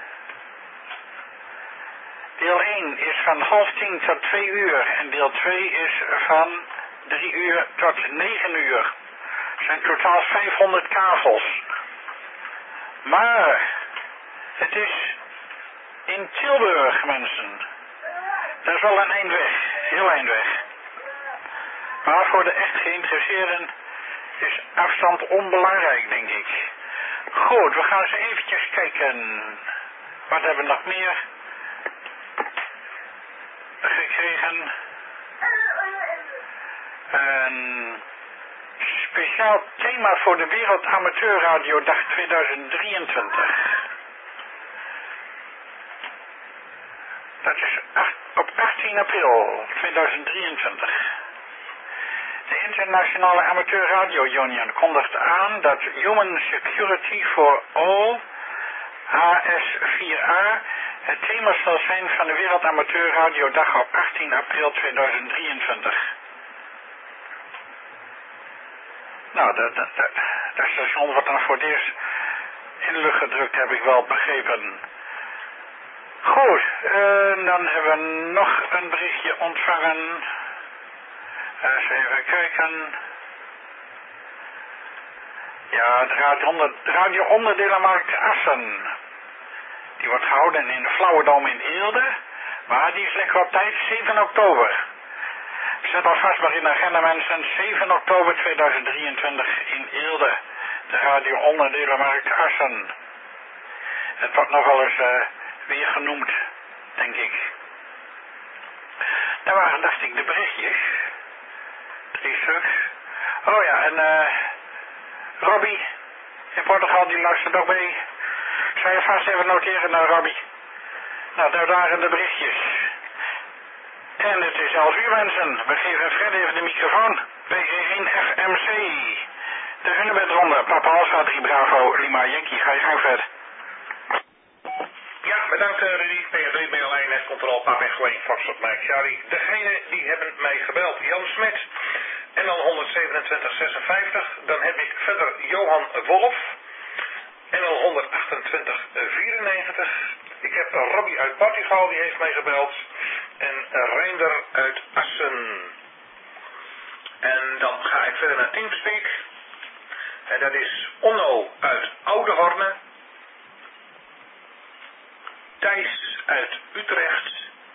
Deel één is van half tien tot twee uur. En deel twee is van drie uur tot negen uur. Er zijn totaal vijfhonderd kavels. Maar het is in Tilburg, mensen. Dat is wel een eind weg. Heel eind weg. Maar voor de echt geïnteresseerden is afstand onbelangrijk, denk ik. Goed, we gaan eens eventjes kijken. Wat hebben we nog meer gekregen? Een speciaal thema voor de Wereld Amateurradiodag tweeduizend drieëntwintig. Dat is op achttien april tweeduizend drieëntwintig. De Internationale Amateur Radio Union kondigt aan dat Human Security for All, H S vier A, het thema zal zijn van de Wereld Amateur Radiodag op achttien april tweeduizend drieëntwintig. Nou, dat, dat, dat, dat station wordt dan voor het eerst in de lucht gedrukt, heb ik wel begrepen. Goed, uh, dan hebben we nog een berichtje ontvangen. Eens even kijken. Ja, de radio, radio-onderdelenmarkt Assen. Die wordt gehouden in de Flauwedam in Eelde. Maar die is lekker op tijd, zeven oktober. Zet alvast maar in de agenda, mensen. zeven oktober tweeduizend drieëntwintig in Eelde. De radio-onderdelenmarkt Assen. Het wordt nog wel eens uh, weer genoemd, denk ik. Dat waren, dacht ik, de berichtjes. Drie stuks. Oh ja, en eh... Uh, Robbie in Portugal, die luistert ook mee. Ik zal je vast even noteren naar Robbie. Nou, daar waren de berichtjes. En het is elf uur, mensen. We geven Fred even de microfoon. P één F M C. De Hunebedronde. Papa Alfa drie Bravo Lima Yankee. Ga je gang, Fred. Ja, bedankt Rudy. P drie B L één Net Control Papa Echo Foxtrot Mike Charlie. Degene die hebben mij gebeld, Jan Smit. En dan honderdzevenentwintig zesenvijftig. Dan heb ik verder Johan Wolf. En dan honderdachtentwintig vierennegentig. Ik heb Robbie uit Portugal, die heeft mij gebeld. En Reinder uit Assen. En dan ga ik verder naar Teamspeak. En dat is Onno uit Oude Thijs uit Utrecht.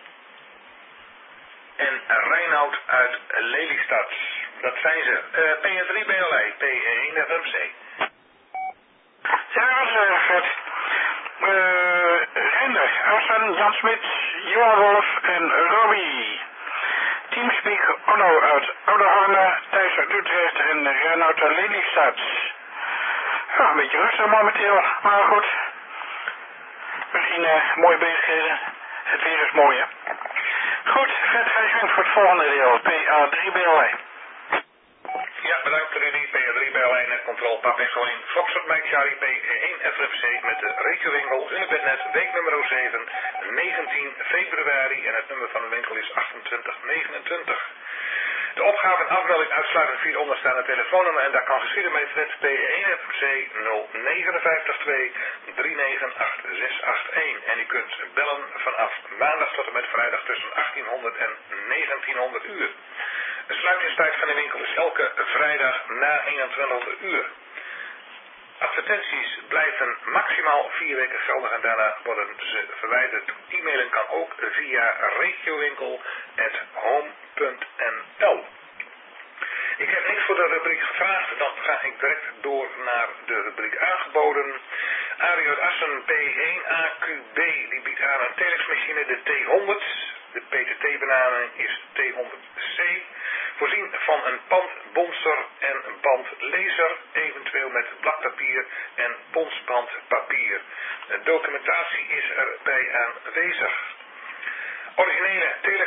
En Reinoud uit Lelystad. Dat zijn ze. Uh, P drie B L E, P één F M C. Ja, dat is uh, Fred. Uh, Reinder, Assen, Jan Smit, Johan Wolf en Robbie. Teamspeak, Onno uit Oude Thijs uit Utrecht en Reinoud uit Lelystad. Ja, een beetje rustig momenteel, maar goed. Misschien uh, mooie bezigheden. Het weer is mooi, hè. Goed, Fred, ga je gang voor het volgende deel. P A drie B L E. Ja, bedankt Rudy. P A drie B L E Net Control Pap en Gewoon Foxtrot Mike Charlie P één F M C met de regiowinkel Hunebednet week nummer zeven, negentien februari. En het nummer van de winkel is achtentwintig negenentwintig. De opgave en afmelding uitsluitend via onderstaande telefoonnummer en dat kan geschieden met Fred P één F M C nul negen vijf twee drie negen acht zes acht één. En u kunt bellen vanaf maandag tot en met vrijdag tussen achttienhonderd en negentienhonderd uur. De sluitingstijd van de winkel is elke vrijdag na eenentwintig uur. Advertenties blijven maximaal vier weken geldig en daarna worden ze verwijderd. E-mailen kan ook via regiowinkel at home punt n l. Ik heb niks voor de rubriek gevraagd, dan ga ik direct door naar de rubriek aangeboden. Arie uit Assen P één A Q B die biedt aan een telexmachine de T honderd. De P T T-benaming is T honderd C. Voorzien van een pandbonser en een bandlezer, eventueel met bladpapier en ponsbandpapier. De documentatie is erbij aanwezig. Originele telex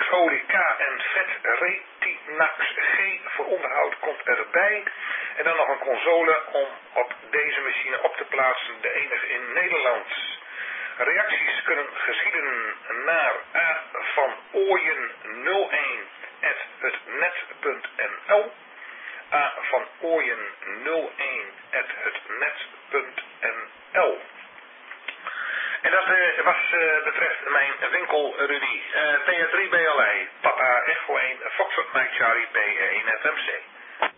Folie K en vet Retinax G voor onderhoud komt erbij. En dan nog een console om op deze machine op te plaatsen, de enige in Nederland. Reacties kunnen geschieden naar A van Ooyen nul een at hetnet punt n l. A van Ooyen nul een at hetnet punt n l. En dat uh, was uh, betreft mijn winkel, Rudy. Uh, P R drie B L I, Papa Echo één, Foxtrot Mike Charlie, P R één F M C.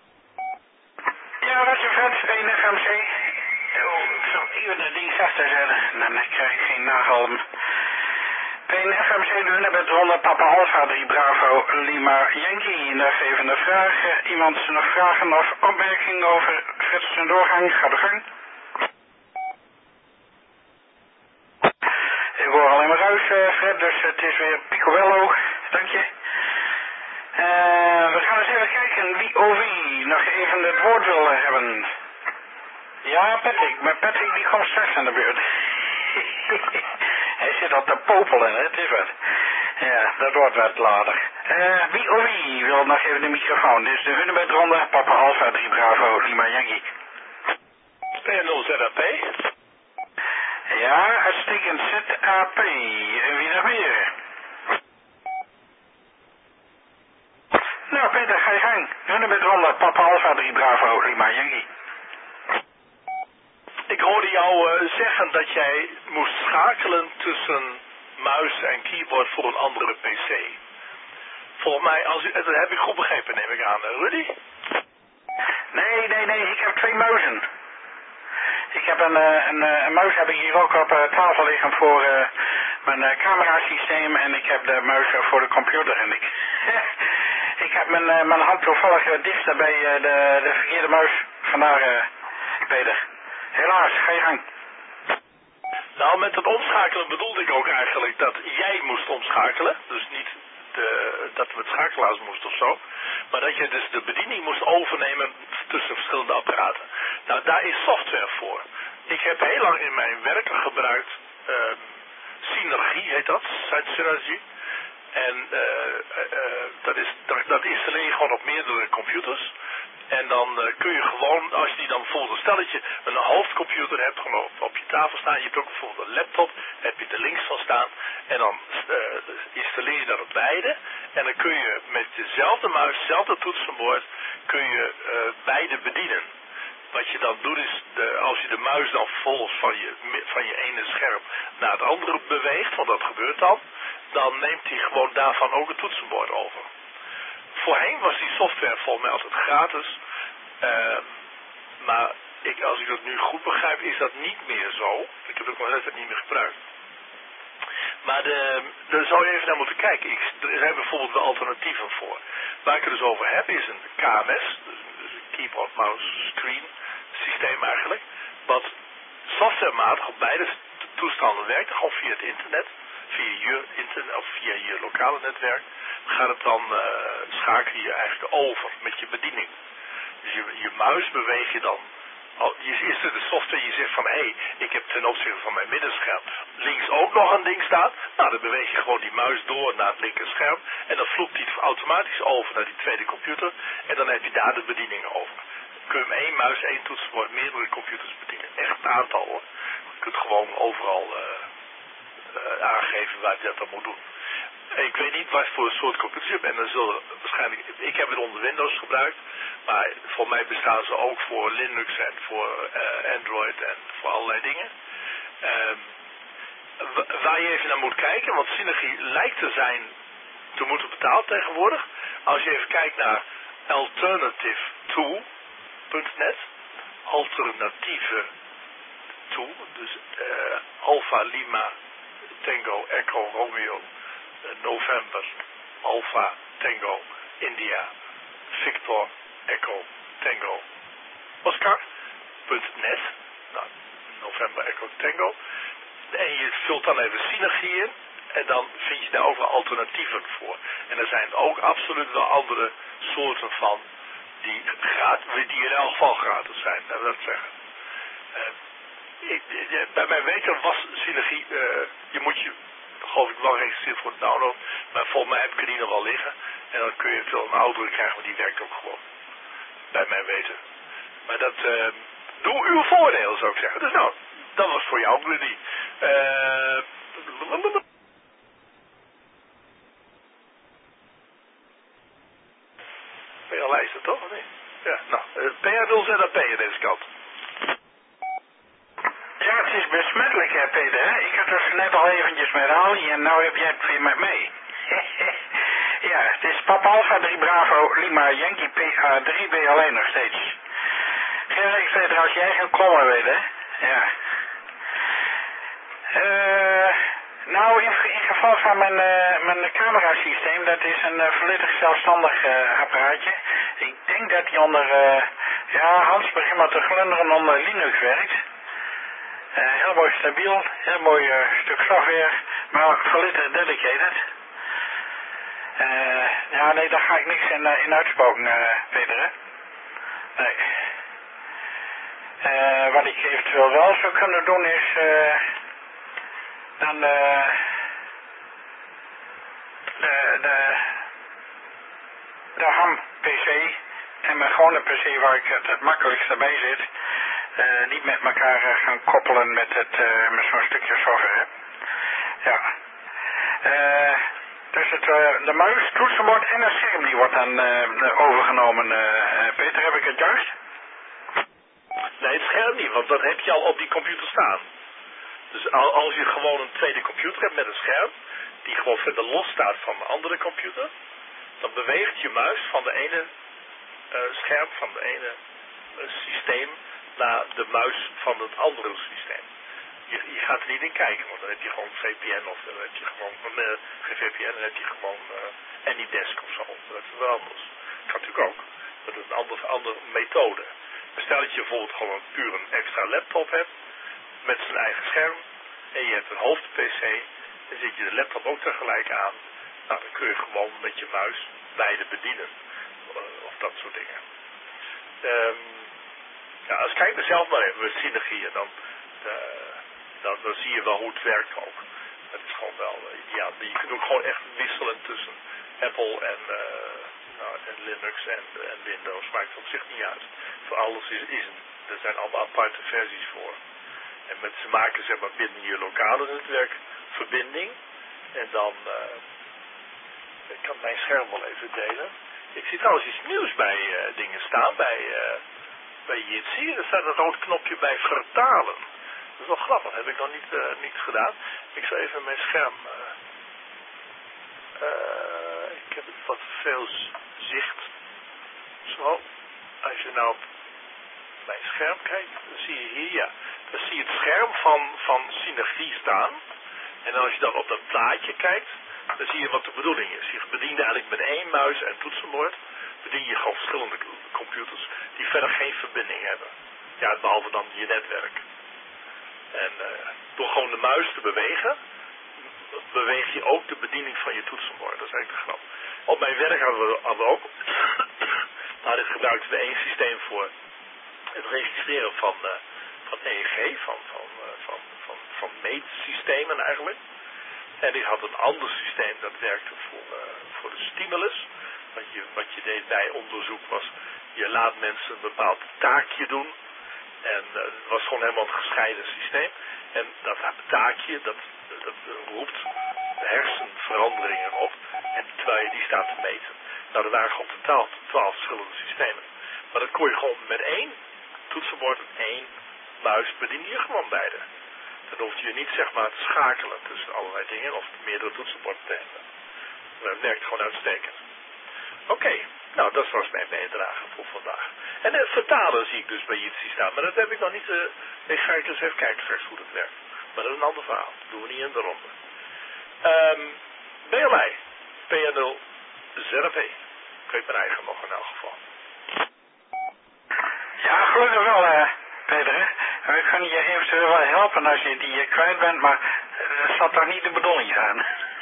Ja, wat je vet, één F M C. Oh, ik zal even de ding zachter zetten, dan krijg ik geen nagalm. P één F M C, de met honderd Papa Alpha drie Bravo Lima Yankee. Nog even de vraag. Iemand nog vragen of opmerkingen over Frits zijn doorgang? Ga de gang. Ik hoor alleen maar ruis, uh, Fred, dus het is weer picobello. Dank je. Uh, we gaan eens even kijken wie of wie nog even het woord wil hebben. Ja, Patrick, maar Patrick die komt straks aan de beurt. Hij zit al te popelen, hè? Het is wat. Ja, dat wordt wat later. Uh, wie of wie wil nog even de microfoon? Dus de Hunebedronde, Papa Alpha drie Bravo Lima Yankee. P nul Z A P. Ja, uitstekend Z A P. En wie nog meer? Nou, Peter, ga je gang. Hunebedronde, Papa Alpha drie Bravo Lima Yankee. Ik hoorde jou uh, zeggen dat jij moest schakelen tussen muis en keyboard voor een andere P C. Volgens mij, als u, dat heb ik goed begrepen, neem ik aan. Rudy? Nee, nee, nee, ik heb twee muizen. Ik heb een, een, een muis heb ik hier ook op uh, tafel liggen voor uh, mijn uh, camerasysteem en ik heb de muis voor de computer. En ik, ik heb mijn, uh, mijn hand toevallig uh, dichter bij uh, de, de verkeerde muis. Vandaar, uh, Peter. Helaas, ga je gang. Nou, met het omschakelen bedoelde ik ook eigenlijk dat jij moest omschakelen. Dus niet de, dat we het schakelaars moesten of zo. Maar dat je dus de bediening moest overnemen tussen verschillende apparaten. Nou, daar is software voor. Ik heb heel lang in mijn werk gebruikt uh, Synergie, heet dat, Site Synergy. En uh, uh, dat, is, dat, dat installeer je gewoon op meerdere computers. En dan uh, kun je gewoon, als je die dan bijvoorbeeld een stelletje, een hoofdcomputer hebt, gewoon op, op je tafel staan. Je hebt ook bijvoorbeeld een laptop, heb je er links van staan. En dan uh, installeer je dat op beide. En dan kun je met dezelfde muis, dezelfde toetsenbord, kun je uh, beide bedienen. Wat je dan doet is, de, als je de muis dan vervolgens van je, van je ene scherm naar het andere beweegt, want dat gebeurt dan, dan neemt hij gewoon daarvan ook het toetsenbord over. Voorheen was die software volgens mij altijd gratis, uh, maar ik, als ik dat nu goed begrijp is dat niet meer zo. Ik heb het ook nog net niet meer gebruikt. Maar de, daar zou je even naar moeten kijken. Ik, er zijn bijvoorbeeld wel alternatieven voor. Waar ik het dus over heb is een K M S, dus een keyboard, mouse, screen systeem eigenlijk, wat softwarematig op beide toestanden werkt, gewoon via het internet, via je internet of via je lokale netwerk, gaat het dan uh, schakel je eigenlijk over met je bediening. Dus je, je muis beweeg je dan. Je is er de software, je zegt van hé, hey, ik heb ten opzichte van mijn middenscherm links ook nog een ding staan. Nou, dan beweeg je gewoon die muis door naar het linkerscherm en dan vloept hij automatisch over naar die tweede computer en dan heb je daar de bediening over. Dan kun je met één muis, één toetsenbord meerdere computers bedienen. Echt een aantal hoor. Je kunt gewoon overal uh, uh, aangeven waar je dat dan moet doen. Ik weet niet wat voor een soort computers je hebt en dan zullen waarschijnlijk, ik heb het onder Windows gebruikt, maar voor mij bestaan ze ook voor Linux en voor uh, Android en voor allerlei dingen. Um, waar je even naar moet kijken, want Synergie lijkt te zijn te moeten betalen tegenwoordig. Als je even kijkt naar alternative tool punt net, alternatieve tool, dus uh, Alpha Lima Tango Echo Romeo November, Alpha, Tango, India, Victor, Echo, Tango, Oscar, .net, nou, November, Echo, Tango. En je vult dan even Synergie in en dan vind je daar ook wel alternatieven voor. En er zijn ook absoluut wel andere soorten van die, gratis, die in elk geval gratis zijn, laten we dat zeggen. Uh, ik, bij mijn weten was Synergie, uh, je moet je geloof ik wel geregistreerd voor het download. Maar volgens mij heb ik er die nog wel liggen. En dan kun je eventueel een oudere krijgen, maar die werkt ook gewoon. Bij mij weten. Maar dat, uh, doe uw voordeel, zou ik zeggen. Dus nou, dat was voor jou, Rudy. Eh... Uh, ben je al lijsten, toch? Of niet? Ja, nou, P R nul Z A P aan deze kant. Ja, het is besmettelijk, hè, Peter. Hè? Ik had dus net al eventjes met Ali en nou heb jij het weer met mij. Ja, het is Papa Alpha drie Bravo Lima Yankee P A drie B alleen nog steeds. Geen week verder als jij gaan komen, weet hè. Ja. Uh, nou, in, in geval van mijn, uh, mijn camerasysteem, dat is een uh, volledig zelfstandig uh, apparaatje. Ik denk dat die onder, uh, ja, Hans begint maar te glunderen onder Linux werkt. Uh, heel mooi stabiel, heel mooi uh, stuk software, maar volledig dedicated. Uh, ja, nee, daar ga ik niks in, uh, in uitspoken, uh, Peter, hè. Nee. Uh, wat ik eventueel wel zou kunnen doen is, uh, dan uh, de, de, de ham P C en mijn gewone P C waar ik het, het makkelijkste bij zit, uh, niet met elkaar uh, gaan koppelen met, het, uh, met zo'n stukje software. Ja. Uh, dus het, uh, de muis, toetsenbord en een scherm die wordt dan uh, overgenomen. Uh, Peter, heb ik het juist? Nee, het scherm niet, want dat heb je al op die computer staan. Dus als je gewoon een tweede computer hebt met een scherm, die gewoon verder los staat van de andere computer, dan beweegt je muis van de ene uh, scherm, van de ene uh, systeem, naar de muis van het andere systeem. Je, je gaat er niet in kijken, want dan heb je gewoon V P N of dan heb je gewoon, uh, geen V P N, dan heb je gewoon uh, AnyDesk of zo. Dat is wel anders. Dat kan natuurlijk ook. Dat is een andere, andere methode. Stel dat je bijvoorbeeld gewoon puur een extra laptop hebt met zijn eigen scherm en je hebt een hoofd-P C, dan zet je de laptop ook tegelijk aan. Nou, dan kun je gewoon met je muis beide bedienen. Of dat soort dingen. Um, ja, als kijk er zelf maar even met synergie, dan, uh, dan, dan zie je wel hoe het werkt ook. Het is gewoon wel, uh, ja, je kunt ook gewoon echt wisselen tussen Apple en... Uh, Nou, en Linux en, en Windows maakt het op zich niet uit. Voor alles is, is een, er zijn allemaal aparte versies voor. En met ze maken zeg maar binnen je lokale netwerk verbinding. En dan, uh, ik kan mijn scherm wel even delen. Ik zie trouwens iets nieuws bij uh, dingen staan, bij, uh, bij Jitsi. Er staat een rood knopje bij vertalen. Dat is wel grappig, dat heb ik nog niet, uh, niet gedaan. Ik zal even mijn scherm... Uh, uh, ik heb het wat veel zicht. Zo. Als je nou op mijn scherm kijkt, dan zie je hier, ja. Dan zie je het scherm van, van Synergie staan. En als je dan op dat plaatje kijkt, dan zie je wat de bedoeling is. Je bedient eigenlijk met één muis en toetsenbord, bedien je gewoon verschillende computers die verder geen verbinding hebben. Ja, behalve dan je netwerk. En uh, door gewoon de muis te bewegen, beweeg je ook de bediening van je toetsenbord. Dat is eigenlijk de grap. Op mijn werk hadden we, hadden we ook, nou dit gebruikten we één systeem voor het registreren van, uh, van E E G, van, van, uh, van, van, van meetsystemen eigenlijk. En ik had een ander systeem dat werkte voor, uh, voor de stimulus. Wat je, wat je deed bij onderzoek was, je laat mensen een bepaald taakje doen. En uh, het was gewoon helemaal een gescheiden systeem. En dat taakje, dat, dat roept hersenveranderingen op. En terwijl je die staat te meten. Nou, er waren gewoon totaal twaalf verschillende systemen. Maar dat kon je gewoon met één toetsenbord en één muis bedienen je gewoon beide. Dan hoef je niet zeg maar te schakelen tussen allerlei dingen of meerdere toetsenborden te hebben. Dat werkt gewoon uitstekend. Oké, okay. Nou dat was mijn bijdrage voor vandaag. En het vertalen zie ik dus bij Jitsi staan, maar dat heb ik nog niet... Uh, ik ga eens even kijken straks hoe dat werkt. Maar dat is een ander verhaal. Dat doen we niet in de ronde. Um, B L I, P R nul Z A P. Ik weet mijn eigen nog in elk geval. Ja, gelukkig wel, uh, Peter. Hè? We kunnen je eventueel wel helpen als je die uh, kwijt bent, maar uh, dat zal toch niet de bedoeling zijn.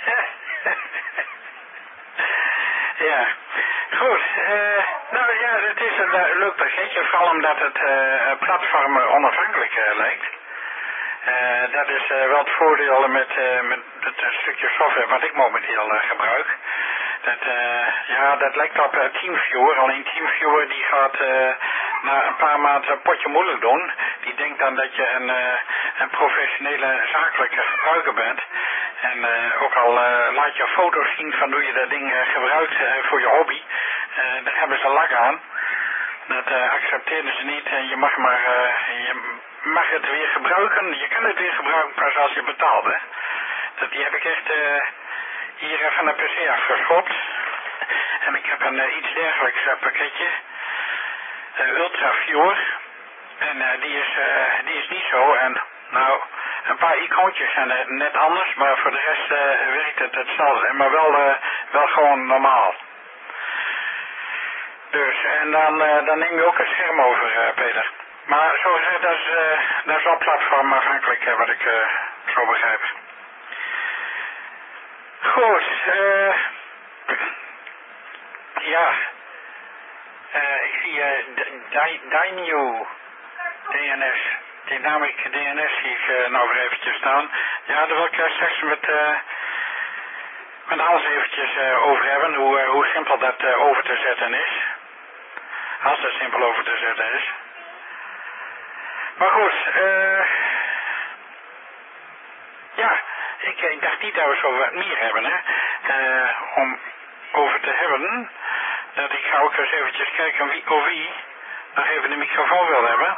Ja, goed. Uh, nou ja, het is een uh, leuk pakketje, vooral omdat het uh, platform onafhankelijk uh, lijkt. Uh, dat is uh, wel het voordeel met, uh, met het uh, stukje software wat ik momenteel uh, gebruik. Dat, uh, ja, dat lijkt op uh, TeamViewer. Alleen TeamViewer die gaat uh, na een paar maanden een potje moeilijk doen. Die denkt dan dat je een, uh, een professionele zakelijke gebruiker bent. En uh, ook al uh, laat je foto's zien van hoe je dat ding uh, gebruikt uh, voor je hobby. Uh, daar hebben ze lak aan. Dat uh, accepteren ze niet en je mag maar uh, je mag het weer gebruiken. Je kan het weer gebruiken pas als je betaalt. Hè. Dat, die heb ik echt uh, hier van de P C afgeschopt. En ik heb een uh, iets dergelijks uh, pakketje. Uh, UltraViewer. En uh, die, is, uh, die is niet zo. En nou, een paar icoontjes zijn uh, net anders. Maar voor de rest uh, werkt het hetzelfde. Maar wel, uh, wel gewoon normaal. Dus, en dan, uh, dan neem je ook een scherm over, uh, Peter. Maar zo gezegd, dat is, uh, dat is wel platformafhankelijk, uh, wat ik uh, zo begrijp. Goed, uh, ja, uh, ik zie uh, Dainio D N S, Dynamic D N S zie ik uh, nou weer eventjes staan. Ja, daar wil ik uh, straks met, uh, met alles eventjes uh, over hebben, hoe, uh, hoe simpel dat uh, over te zetten is. Als het simpel over te zetten is. Maar goed, uh, ja, ik, ik dacht niet dat we zo wat meer hebben, hè, uh, om over te hebben. Dat ik ga ook eens eventjes kijken wie of wie nog even de microfoon wil hebben.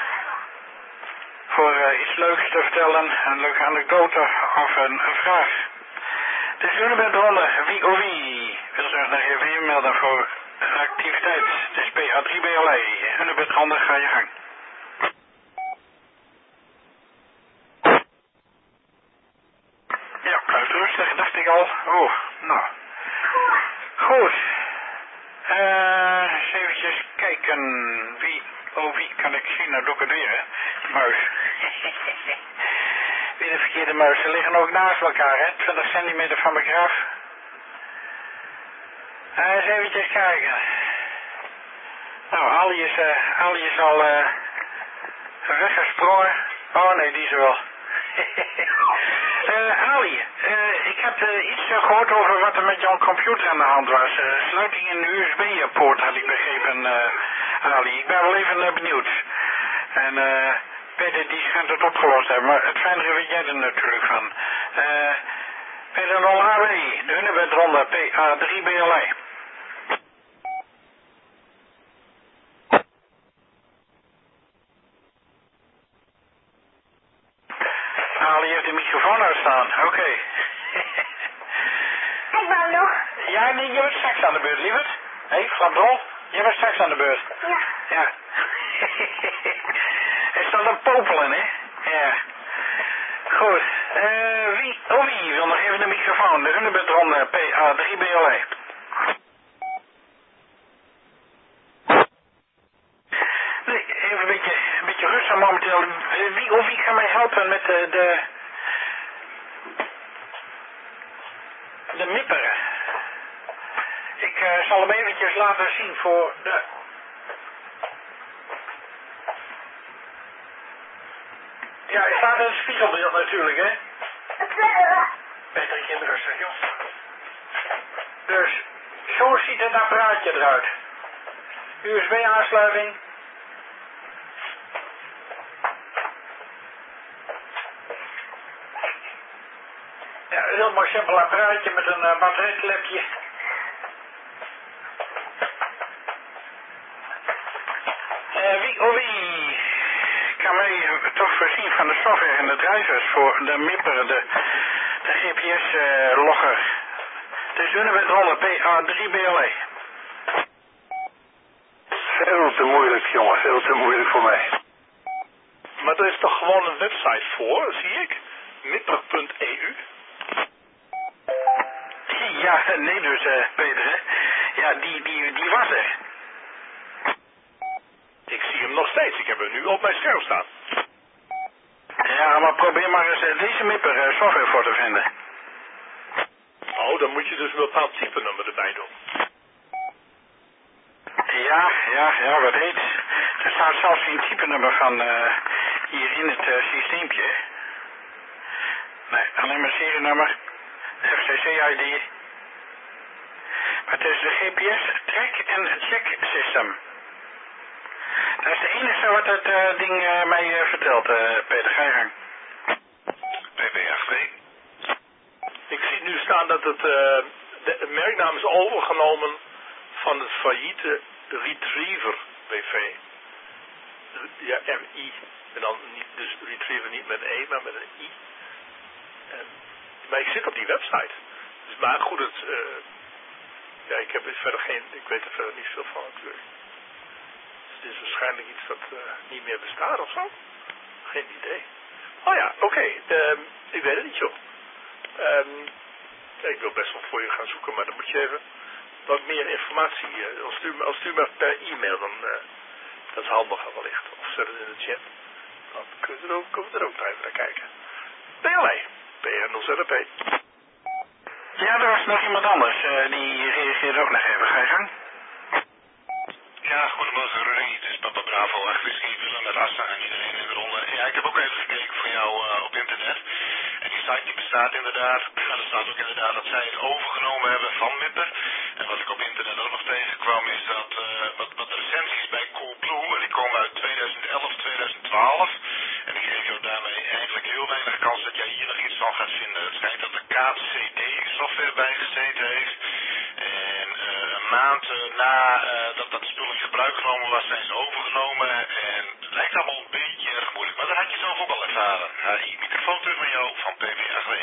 Voor uh, iets leuks te vertellen, een leuke anekdote of een, een vraag. Dus jullie bent ronde, wie of wie wil zich nog even inmelden voor activiteit. Het is P A drie B L E. Jullie bent ronde, ga je gang. Ja, blijft rustig, dacht ik al. Oh, nou. Goed. Uh, eens eventjes kijken. Wie, oh wie kan ik zien? Nou doe ik het weer, hè. Muis. Weer de verkeerde muis. Ze liggen ook naast elkaar, hè. twintig centimeter van mijn graf. Uh, eens eventjes kijken. Nou, Ali is, uh, Ali is al uh, weggesprongen. Oh nee, die is wel. uh, Ali, uh, ik heb uh, iets uh, gehoord over wat er met jouw computer aan de hand was. Uh, sluiting in de U S B-poort had ik begrepen, uh, Ali. Ik ben wel even uh, benieuwd. En uh, Peter die schijnt het opgelost hebben, maar het fijnere weet jij er natuurlijk van. Uh, Peter nul A W, de Hunebedronde P A drie B L E. Ali heeft de microfoon uitstaan, oké. Okay. Ik wou nog. Ja, nee, je bent straks aan de beurt, lieverd. Hé, hey, Flapdrol, je bent straks aan de beurt. Ja. Ja. Er staat een popel in, hè? Ja. Goed. Uh, wie, oh wie wil nog even de microfoon? De Hunebedronde P A drie B L E. Nee, even een beetje, een beetje rustig momenteel. Wie of wie kan mij helpen met de, de, de mipperen? Ik uh, zal hem eventjes laten zien voor de... Ja, hij staat in het spiegelbeeld natuurlijk, hè? Peter, ik heb rustig, joh. Dus, zo ziet het apparaatje eruit. U S B-aansluiting. Ja, een heel mooi simpel apparaatje met een uh, batterijklepje. Uh, wie, oh wie kan mij toch voorzien van de software en de drivers voor de mipper, de, de G P S-logger. Uh, dus Hunebedronde P A drie B L E. Veel te moeilijk, jongen. Veel te moeilijk voor mij. Maar er is toch gewoon een website voor, zie ik? mipper punt e u. Ja, nee dus, uh, Peter, hè. Ja, die, die, die was er. Ik zie hem nog steeds. Ik heb hem nu op mijn scherm staan. Ja, maar probeer maar eens uh, deze mipper uh, software voor te vinden. Oh, dan moet je dus een bepaald type nummer erbij doen. Ja, ja, ja, wat heet. Er staat zelfs geen type nummer van uh, hier in het uh, systeempje. Nee, alleen maar serienummer. F C C I D. Maar het is de G P S Track en Check System. Dat is de enige wat het uh, ding uh, mij uh, vertelt, uh, Peter. Ga je gang. P B A G W. Ik zie nu staan dat het, uh, de merknaam is overgenomen van het failliete Retriever B V. Ja, M I. En dan niet, dus Retriever niet met E, maar met een I. En, maar ik zit op die website. Dus maar goed, het, uh, ja, ik heb verder geen, ik weet er verder niet veel van natuurlijk. Dus het is waarschijnlijk iets dat uh, niet meer bestaat of zo. Geen idee. Oh ja, oké. Okay. Um, ik weet het niet, joh. Um, ja, ik wil best wel voor je gaan zoeken, maar dan moet je even wat meer informatie. Uh, als stuur, als stuur maar per e-mail, dan uh, dat is handiger wellicht. Of zet het in de chat. Dan kunnen we er ook, kunnen we er ook even naar kijken. B L E, P R nul Z P. Ja, er was nog iemand anders. Uh, die reageerde ook nog even. Ga je gang. Ja, goedemorgen Rudy. Het is Papa Bravo, acht Whisky, Willem met Assa en iedereen in de ronde. Ja, ik heb ook even gekeken voor jou uh, op internet. En die site die bestaat inderdaad. Maar er staat ook inderdaad dat zij het overgenomen hebben van Mipper. En wat ik op internet ook nog tegenkwam is dat uh, wat, wat recensies bij Coolblue, en die komen uit tweeduizend elf, tweeduizend twaalf. En die geven jou daarmee eigenlijk heel weinig kans dat jij hier nog iets van gaat vinden. Het schijnt dat er K C D software bij gezeten heeft. En uh, een maand uh, na uh, dat dat spul in gebruik genomen was, zijn ze overgenomen. En het lijkt allemaal een beetje erg moeilijk. Maar dat had je zelf ook al ervaren. Hi, microfoon terug naar jou van P B A G W.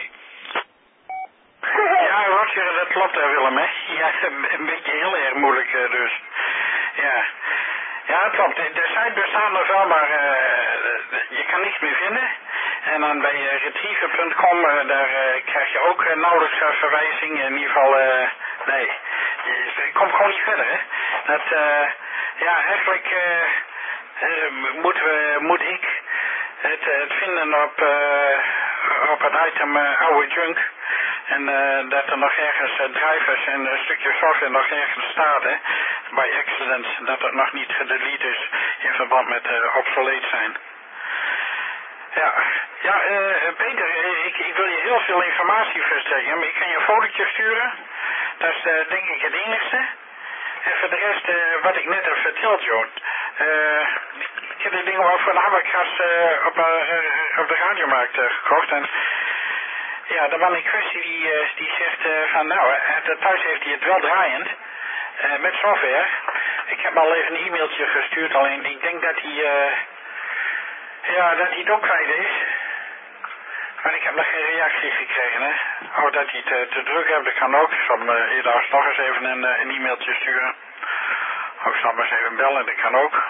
Ja, Roger, dat klopt hè Willem, hè? Ja, een beetje heel erg moeilijk uh, dus. Ja. Ja, het klopt. De site bestaat nog wel, maar uh, je kan niks meer vinden. En dan bij uh, retriever punt com, uh, daar uh, krijg je ook uh, nauwelijks uh, verwijzing. In ieder geval, uh, nee, je, je komt gewoon niet verder, hè. Dat, uh, ja, eigenlijk uh, uh, moeten we, moet ik het, het vinden op, uh, op het item uh, oude junk. En uh, dat er nog ergens uh, drivers en een stukje software nog ergens staat, hè. Bij accident, dat het nog niet gedelete is in verband met uh, obsolete zijn. Ja, ja uh, Peter, ik, ik wil je heel veel informatie verstrekken, maar ik kan je een fotootje sturen. Dat is uh, denk ik het enigste. En voor de rest, uh, wat ik net heb verteld, Joe. Uh, ik heb dit ding wel voor een hammerkras uh, op, uh, op de radiomarkt uh, gekocht. En ja, de man in kwestie die, uh, die zegt uh, van nou, uh, thuis heeft hij het wel draaiend. Uh, met software. Ik heb al even een e-mailtje gestuurd, alleen ik denk dat hij uh, ja, dat hij het ook kwijt is. Maar ik heb nog geen reactie gekregen, hè. Oh, dat hij het uh, te druk heeft, dat kan ook. Ik zal hem uh, eerder nog eens even een, uh, een e-mailtje sturen. Of ik zal hem eens even bellen, dat kan ook.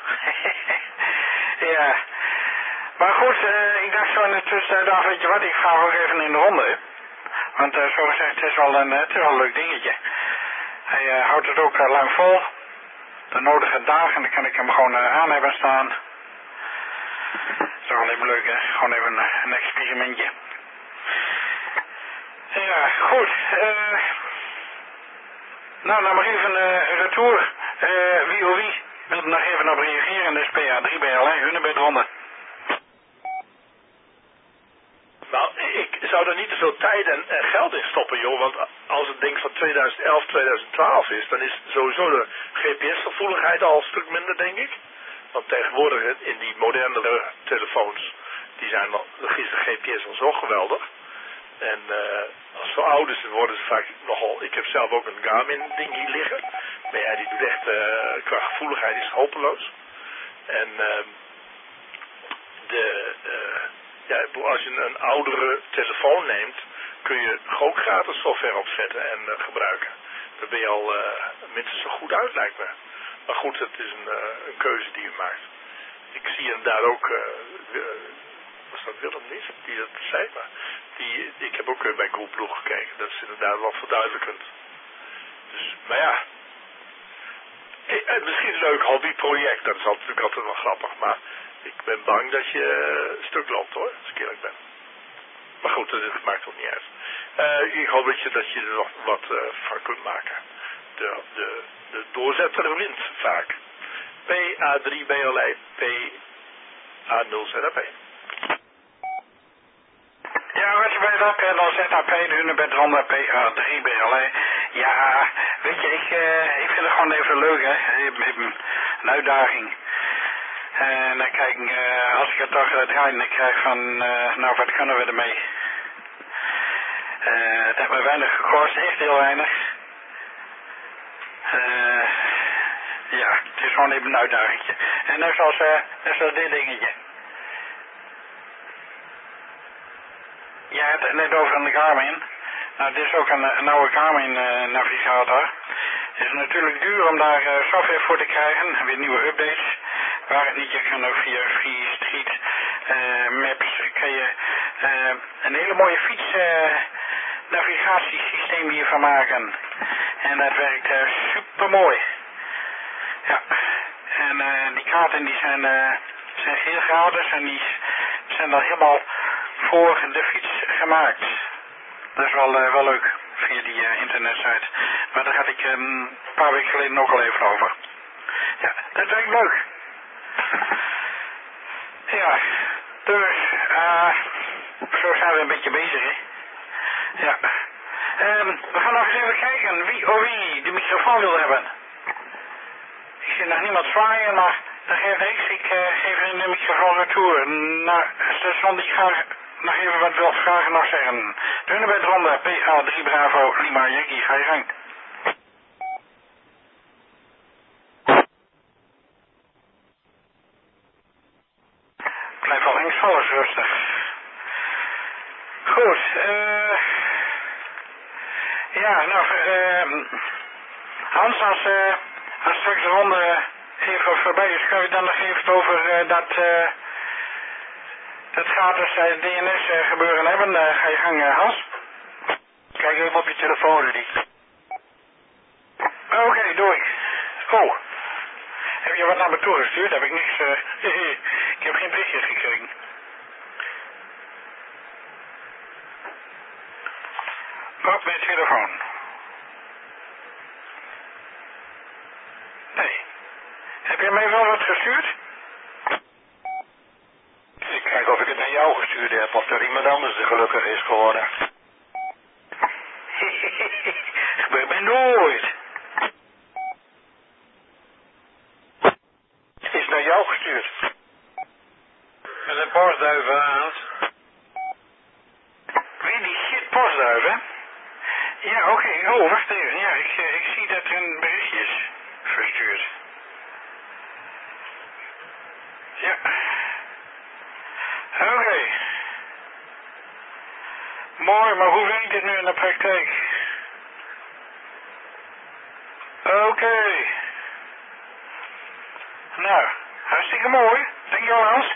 Ja. Maar goed, uh, ik dacht zo in de tussentijd af, weet je wat, ik ga ook even in de ronde. Want uh, zo gezegd, het is wel een, het is wel een leuk dingetje. Hij uh, houdt het ook uh, lang vol. De nodige dagen, dan kan ik hem gewoon uh, aan hebben staan. Dat is toch wel even leuk, hè? Gewoon even een, een experimentje. Ja, goed. Uh, nou, dan maar even uh, een retour. Uh, wie of wie wil er nog even op reageren? Dus P A drie B L E, Hunebedronde. Nou, ik zou er niet te veel tijd en, en geld in stoppen, joh. Want als het ding van tweeduizend elf, tweeduizend twaalf is, dan is sowieso de G P S-gevoeligheid al een stuk minder, denk ik. Want tegenwoordig in die modernere telefoons, die zijn wel, dan is de G P S al zo geweldig. En uh, als zo oud is, dan worden ze vaak nogal... Ik heb zelf ook een Garmin-ding hier liggen. Maar ja, die doet echt, uh, qua gevoeligheid is hopeloos. En uh, de... Uh, Ja, als je een oudere telefoon neemt, kun je ook gratis software opzetten en uh, gebruiken. Dan ben je al uh, minstens zo goed uit, lijkt me. Maar goed, het is een, uh, een keuze die je maakt. Ik zie inderdaad ook, uh, uh, was dat Willem niet, die dat zei, maar die, ik heb ook uh, bij Coolblue gekeken. Dat is inderdaad wel verduidelijkend. Dus, maar ja, eh, misschien een leuk hobbyproject, dat is natuurlijk altijd wel grappig, maar... Ik ben bang dat je uh, stuk loopt, hoor, als ik eerlijk ben. Maar goed, dat maakt ook niet uit. Uh, ik hoop dat je, dat je er nog wat uh, van kunt maken. De, de, de doorzetter wint vaak. P A drie B L E, P A nul Z P. Ja, dat en dan Z A P, de Hunebed Ronda P A drie B L E. Ja, weet je, ik, uh, ik vind het gewoon even leuk, hè. Een uitdaging. En dan kijk, uh, als ik het toch uh, draaiende krijg van, uh, nou wat kunnen we ermee? Uh, het heeft me weinig gekost, echt heel weinig. Uh, ja, het is gewoon even een uitdagingje. En net zoals, uh, net zoals dit dingetje. Je hebt het net over een Garmin. Nou, dit is ook een, een oude Garmin uh, navigator. Het is natuurlijk duur om daar uh, software voor te krijgen, weer nieuwe updates. Waar het niet, je kan ook via Free Street uh, Maps kan je uh, een hele mooie fiets uh, navigatiesysteem hiervan maken. En dat werkt uh, super mooi. Ja, en uh, die kaarten die zijn, uh, zijn heel gratis en die zijn dan helemaal voor de fiets gemaakt. Dat is wel, uh, wel leuk via die uh, internetsite. Maar daar had ik um, een paar weken geleden ook al even over. Ja, dat werkt leuk. Ja, dus uh, zo zijn we een beetje bezig, hè. Ja. Um, we gaan nog eens even kijken wie of wie de microfoon wil hebben. Ik zie nog niemand zwaaien, maar dat geeft niks. Ik uh, geef in de microfoon retour. Nou, station die graag nog even wat wil vragen nog zeggen. De Hunebed Ronda P A drie Bravo Lima Yankee, ga je gang. Blijf al links alles rustig. Goed, uh, ja, nou, uh, Hans, als, uh, als straks de ronde even voorbij is, kan je dan nog even over uh, dat, uh, dat gratis uh, D N S uh, gebeuren hebben. Uh, ga je gang, uh, Hans. Kijk even op je telefoon, Rudy. Oké, okay, doe ik. Oh, heb je wat naar me toegestuurd? Heb ik niks, uh, ik heb geen berichtje gekregen. Op mijn telefoon. Nee. Heb je mij wel wat gestuurd? Ik kijk of ik het naar jou gestuurd heb of er iemand anders er gelukkig is geworden. Gebeurt mij nooit. Het is naar jou gestuurd. Met een postduiven, Hans. Wie die shit postduiven? Ja, oké. Okay. Oh, wacht even. Ja, ik, ik zie dat er een berichtje is verstuurd. Ja. Oké. Okay. Mooi, maar hoe werkt dit nu in de praktijk? Oké. Okay. Nou, hartstikke mooi. Dankjewel, Hans.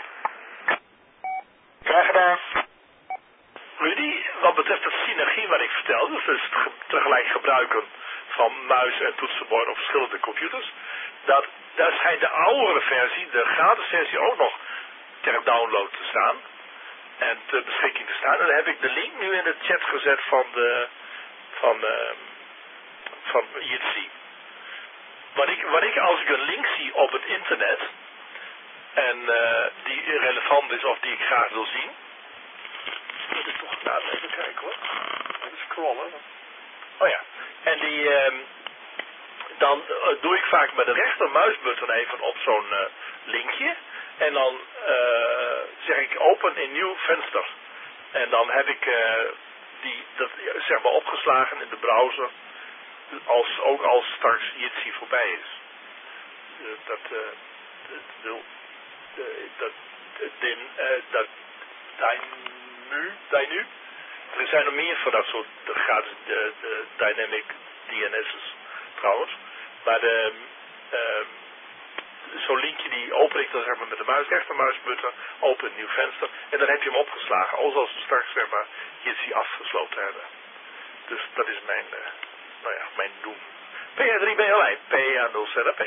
Graag gedaan. Rudy, wat betreft het synergie wat ik vertelde, dus het ge tegelijk gebruiken van muis en toetsenbord op verschillende computers, dat, daar schijnt de oudere versie, de gratis versie ook nog ter download te staan en ter beschikking te staan. En dan heb ik de link nu in de chat gezet van de van, uh, van Jitsi. Wat ik, wat ik als ik een link zie op het internet en uh, die relevant is of die ik graag wil zien, moet ik toch nou, even kijken hoor. Even scrollen. Oh ja. En die uh, dan uh, doe ik vaak met de rechtermuisbutton even op zo'n uh, linkje. En dan uh, zeg ik open in nieuw venster. En dan heb ik uh, die dat zeg maar opgeslagen in de browser. Als, ook als straks Jitsi voorbij is. Uh, dat uh, dat uh, dat din, uh, dat nu, nu. Er zijn er meer van dat soort gratis de, de dynamic D N S's trouwens. Maar de uh, zo'n linkje die open ik dan zeg maar met de muis, rechtermuisbutton, open een nieuw venster en dan heb je hem opgeslagen. Als als we straks zeg maar Jitsi afgesloten hebben. Dus dat is mijn, uh, nou ja, mijn doen. P A drie B L I, P A nul Z A P.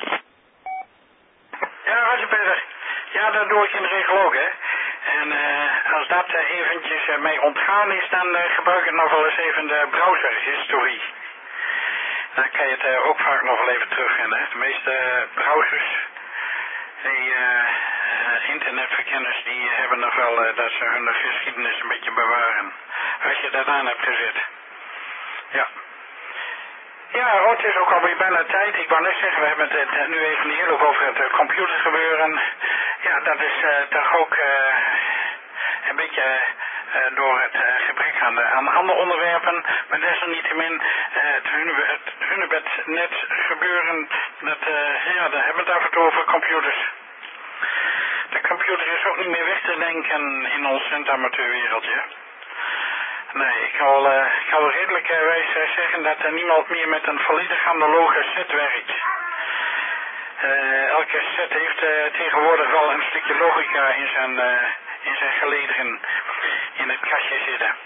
Ja, wat je Peter. Ja, dat doe ik in de regel ook, hè. En uh, als dat uh, eventjes uh, mij ontgaan is, dan uh, gebruik ik nog wel eens even de browserhistorie. Dan kan je het uh, ook vaak nog wel even terugvinden. De meeste uh, browsers Die uh, internetverkenners die hebben nog wel uh, dat ze hun geschiedenis een beetje bewaren. Als je dat aan hebt gezet. Ja. Ja, oh, het is ook alweer bijna tijd. Ik wou net zeggen, we hebben het uh, nu even heel over het uh, computergebeuren. Ja, dat is uh, toch ook uh, een beetje uh, door het uh, gebrek aan, de, aan andere onderwerpen. Maar desalniettemin, uh, het, hunebed, het hunebed net gebeuren, dat, uh, ja, daar hebben we het af en toe over computers. De computer is ook niet meer weg te denken in ons centamateurwereldje. Nee, ik kan wel, uh, ik kan wel redelijk uh, wijs uh, zeggen dat er niemand meer met een volledig analoge set werkt. Uh, elke set heeft uh, tegenwoordig wel een stukje logica in zijn, uh, in zijn gelederen in het kastje zitten.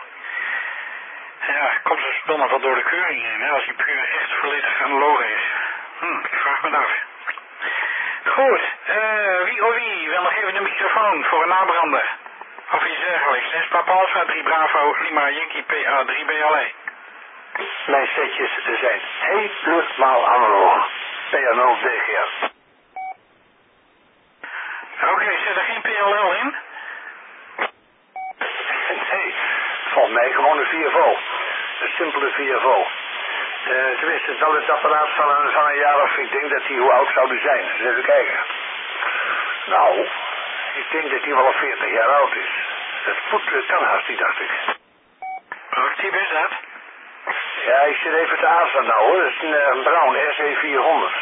Ja, komt zo'n spul nog wel door de keuring heen, hè, als hij puur echt volledig analoog is. Hm, ik vraag me af. Goed, uh, wie of wie wil nog even de microfoon voor een nabrander? Of iets dergelijks. zes Papa Alpha, drie Bravo, Lima Yankee, P A drie B L E. Mijn setjes zijn helemaal analoog. P N L D G R. Oké, okay, zit er geen P L L in? Nee, volgens mij gewoon een vier volt. Een simpele vier volt. Uh, tenminste, het is al het apparaat van een, van een jaar of ik denk dat die, hoe oud zou die zijn? Dus even kijken. Nou, ik denk dat die wel al veertig jaar oud is. Het moet, kan haast niet, dacht ik. Welk type is dat? Ja, ik zit even te aanstaan nou hoor. Dat is een, een Brown S E vierhonderd.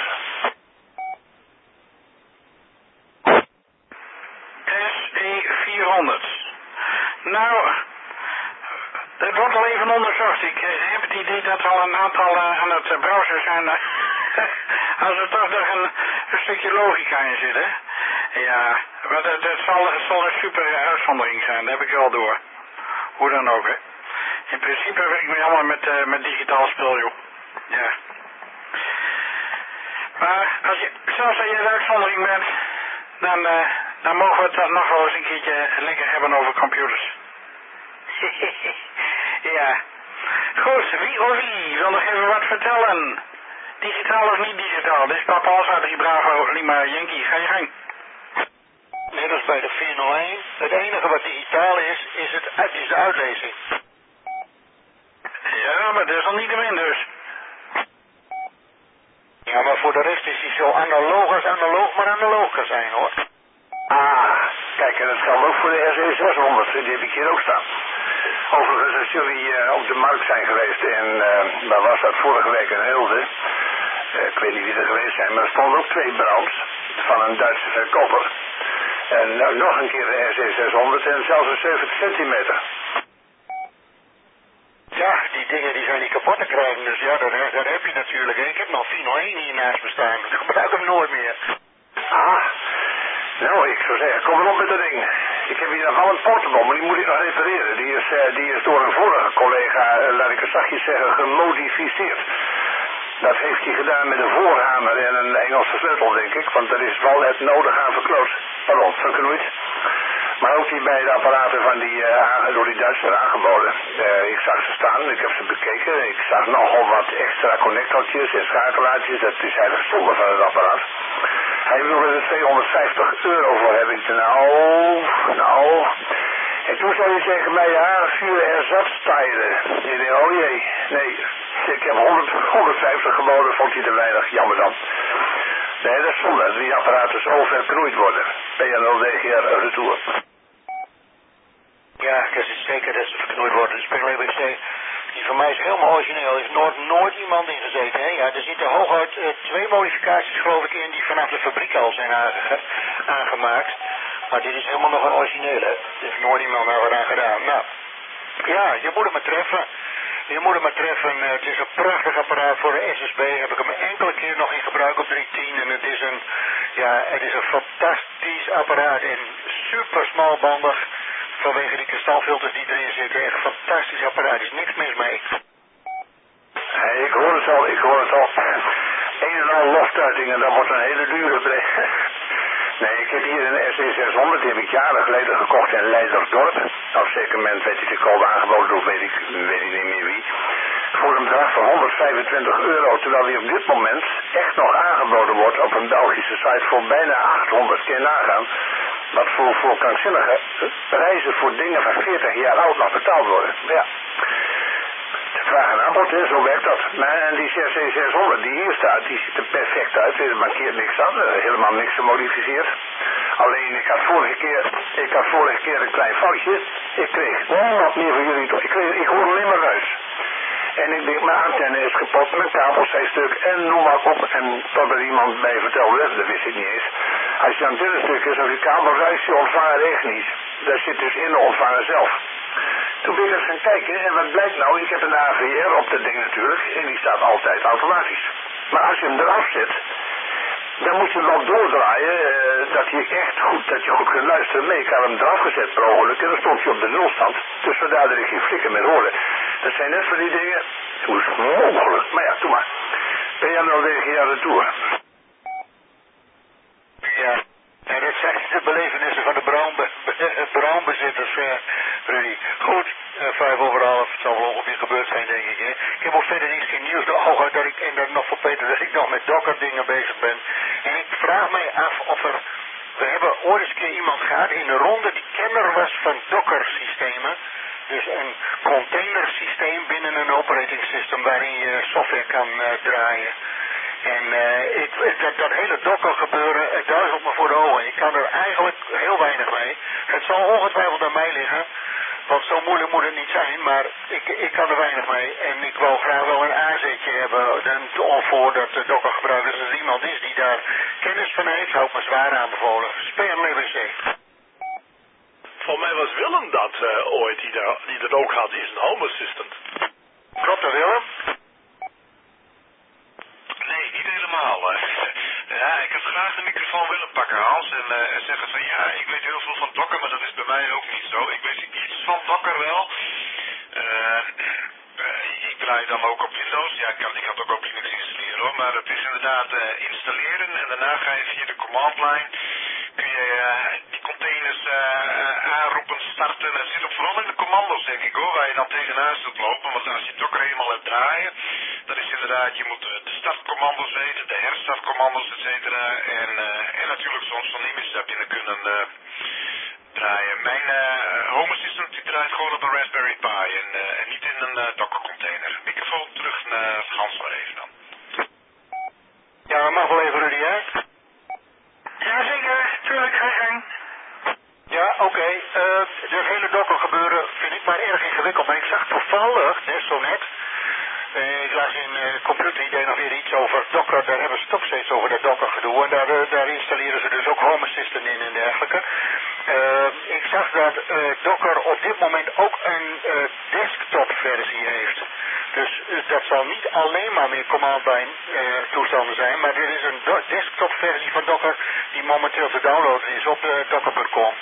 S E vierhonderd. Nou, het wordt al even onderzocht. Ik uh, heb het idee dat er al een aantal uh, aan het uh, browser zijn. Uh, als er toch nog een, een stukje logica in zit, hè? Ja, maar dat, dat zal, het zal een super uitzondering zijn, dat heb ik wel door. Hoe dan ook, hè. In principe werk ik me allemaal met, uh, met digitaal spul, joh. Ja. Maar als je, zelfs als je een uitzondering bent, dan, uh, dan mogen we het nog wel eens een keertje lekker hebben over computers. Ja. Goed, wie of wie wil nog even wat vertellen? Digitaal of niet digitaal? Dit is Papa Alpha, drie Bravo, Lima Yankee. Ga je gang. Net als bij de vier nul één. Het enige wat digitaal is, is, het, is de uitlezing. Ja, maar dat is al niet de win dus. Ja, maar voor de rest is hij zo analoog als analoog maar analoog kan zijn, hoor. Ah, kijk, en dat geldt ook voor de S E zeshonderd. Die heb ik hier ook staan. Overigens, als jullie uh, op de markt zijn geweest en uh, waar was dat vorige week in Hilde? Uh, ik weet niet wie er geweest zijn, maar er stonden ook twee Browns van een Duitse verkoper. En uh, nog een keer de S E zeshonderd en zelfs een zeventig centimeter. Ja, die dingen die zijn niet kapot te krijgen, dus ja, daar, daar heb je natuurlijk. Ik heb nog vier nul één hier naast me staan, dus ik gebruik hem nooit meer. Ah, nou, ik zou zeggen, kom erop met dat ding. Ik heb hier nog wel een portable, maar die moet ik nog repareren. Die is, uh, die is door een vorige collega, uh, laat ik het zachtjes zeggen, gemodificeerd. Dat heeft hij gedaan met een voorhamer en een Engelse sleutel, denk ik. Want er is wel het nodig aan verkloot. Pardon, verknoeid. Maar ook die beide apparaten van die, uh, door die Duitsers aangeboden. Uh, ik zag ze staan, ik heb ze bekeken. Ik zag nogal wat extra connectortjes en schakelaartjes. Dat is eigenlijk zonde van het apparaat. Hij wilde er tweehonderdvijftig euro voor hebben. Ik zei, nou, nou. En toen zei hij tegen mij, ja, vier ersatztijden. Ik dacht, oh jee, nee. Ik heb honderd, honderdvijftig geboden, vond hij te weinig. Jammer dan. Nee, dat is zonde, dat die apparaten zo verknoeid worden. P N L D G R retour. Ja, dat is zeker dat ze verknoeid worden. De Spectre B C, die van mij is helemaal origineel. Er is nooit, nooit iemand in gezeten. Hè? Ja, er zitten hooguit uh, twee modificaties, geloof ik, in die vanaf de fabriek al zijn aange aangemaakt. Maar dit is helemaal nog een originele. Er heeft nooit iemand nou wat aan gedaan. Nou, ja, je moet het maar treffen. Je moet het maar treffen. Uh, het is een prachtig apparaat voor de S S B. Heb ik hem enkele keer nog in gebruik op driehonderdtien. En het is een, ja, het is een fantastisch apparaat. En super smalbandig. Vanwege die kristalfilters die erin zitten. Echt een fantastisch apparaat. Er is niks mis mee. Hey, ik hoor het al, ik hoor het al. Een en al loftuitingen, dat wordt een hele dure prijs. Nee, ik heb hier een S E zeshonderd, die heb ik jaren geleden gekocht in Leiderdorp. Op een zeker moment werd hij te koop aangeboden, of weet ik, weet ik niet meer wie. voor een bedrag van honderdvijfentwintig euro, terwijl die op dit moment echt nog aangeboden wordt op een Belgische site voor bijna achthonderd keer nagaan. Wat voor, voor krankzinnige prijzen voor dingen van veertig jaar oud nog betaald worden. Ja. Vraag en aanbod, hè, zo werkt dat. Maar, en die C C zeshonderd die hier staat, die ziet er perfect uit. Er markeert niks aan, helemaal niks gemodificeerd. Alleen ik had vorige keer, ik had vorige keer een klein foutje. Ik kreeg wat meer van jullie. Ik, kreeg, ik hoorde alleen maar ruis. En ik denk, mijn antenne is kapot, mijn kabels zijn stuk en noem maar op. En totdat iemand mij vertelde, dat wist ik niet eens. Als je antenne stuk is of je kabel ruist, je ontvanger echt niet. Dat zit dus in de ontvanger zelf. Toen ben ik eens gaan kijken en wat blijkt nou, ik heb een A V R op dat ding natuurlijk en die staat altijd automatisch. Maar als je hem eraf zet, dan moet je hem wel doordraaien uh, dat je echt goed, dat je goed kunt luisteren. Nee, ik had hem eraf gezet per ongeluk en dan stond je op de nulstand. Dus vandaar dat ik geen flikker meer hoorde. Dat zijn net van die dingen, hoe is het mogelijk? Maar ja, doe maar. Ben jij nou negen jaar retour? Ja. Ja, dat zijn de belevenissen van de braunbezitters, uh, Rudy. Goed, uh, vijf over half, het zal wel ongeveer gebeurd zijn, denk ik. Hè? Ik heb ook verder niets geen nieuws de ogen dat ik, en dat nog voor Peter, dat ik nog met Docker dingen bezig ben. En ik vraag mij af of er, we hebben ooit eens een keer iemand gehad in de ronde die kenner was van Docker systemen. Dus een containersysteem binnen een operating system waarin je software kan uh, draaien. En uh, ik, dat, dat hele Docker gebeuren, het duizelt me voor de ogen. Ik kan er eigenlijk heel weinig mee. Het zal ongetwijfeld aan mij liggen, want zo moeilijk moet het niet zijn, maar ik, ik kan er weinig mee. En ik wil graag wel een A Z'tje hebben voor dat uh, Docker gebruiken. Dus als er iemand is die daar kennis van heeft, zou ik me zwaar aanbevolen. Speel een W C. Volgens mij was Willem dat uh, ooit, die, daar, die dat ook had, is een Home Assistant. Klopt dat, Willem? Nee, niet helemaal. Ja, ik had graag de microfoon willen pakken, Hans, en, uh, en zeggen van ja, ik weet heel veel van Docker, maar dat is bij mij ook niet zo. Ik weet iets van Docker wel. Uh, uh, ik draai dan ook op Windows. Ja, ik, kan, ik had ook op Linux installeren hoor, maar het is inderdaad uh, installeren en daarna ga je via de command line, kun je uh, die containers uh, aanroepen, starten. Het zit ook vooral in de commando's, denk ik hoor, waar je dan tegenaan zult lopen. Want als je Docker helemaal hebt draaien, dan is inderdaad, je moet de startcommando's weten, de herstartcommando's, et cetera. En, uh, en natuurlijk soms van die misstapje kunnen uh, draaien. Mijn uh, Home Assistant die draait gewoon op een Raspberry Pi en, uh, en niet in een uh, Docker container. Microfoon terug naar Hans maar even dan. Ja, dat mag wel even, Rudy, hè? Jazeker, tuurlijk, ga je gang. Ja, oké. Okay. Uh, het hele Docker gebeuren vind ik maar erg ingewikkeld. Maar ik zag toevallig, net zo net, uh, ik las in uh, Computer Idee nog weer iets over Docker. Daar hebben ze toch steeds over dat Docker gedoe. En daar, uh, daar installeren ze dus ook Home Assistant in en dergelijke. Uh, ik zag dat uh, Docker op dit moment ook een uh, desktop versie heeft. Dus uh, dat zal niet alleen maar meer command line uh, toestanden zijn, maar er is een desktop versie van Docker die momenteel te downloaden is op uh, docker punt com.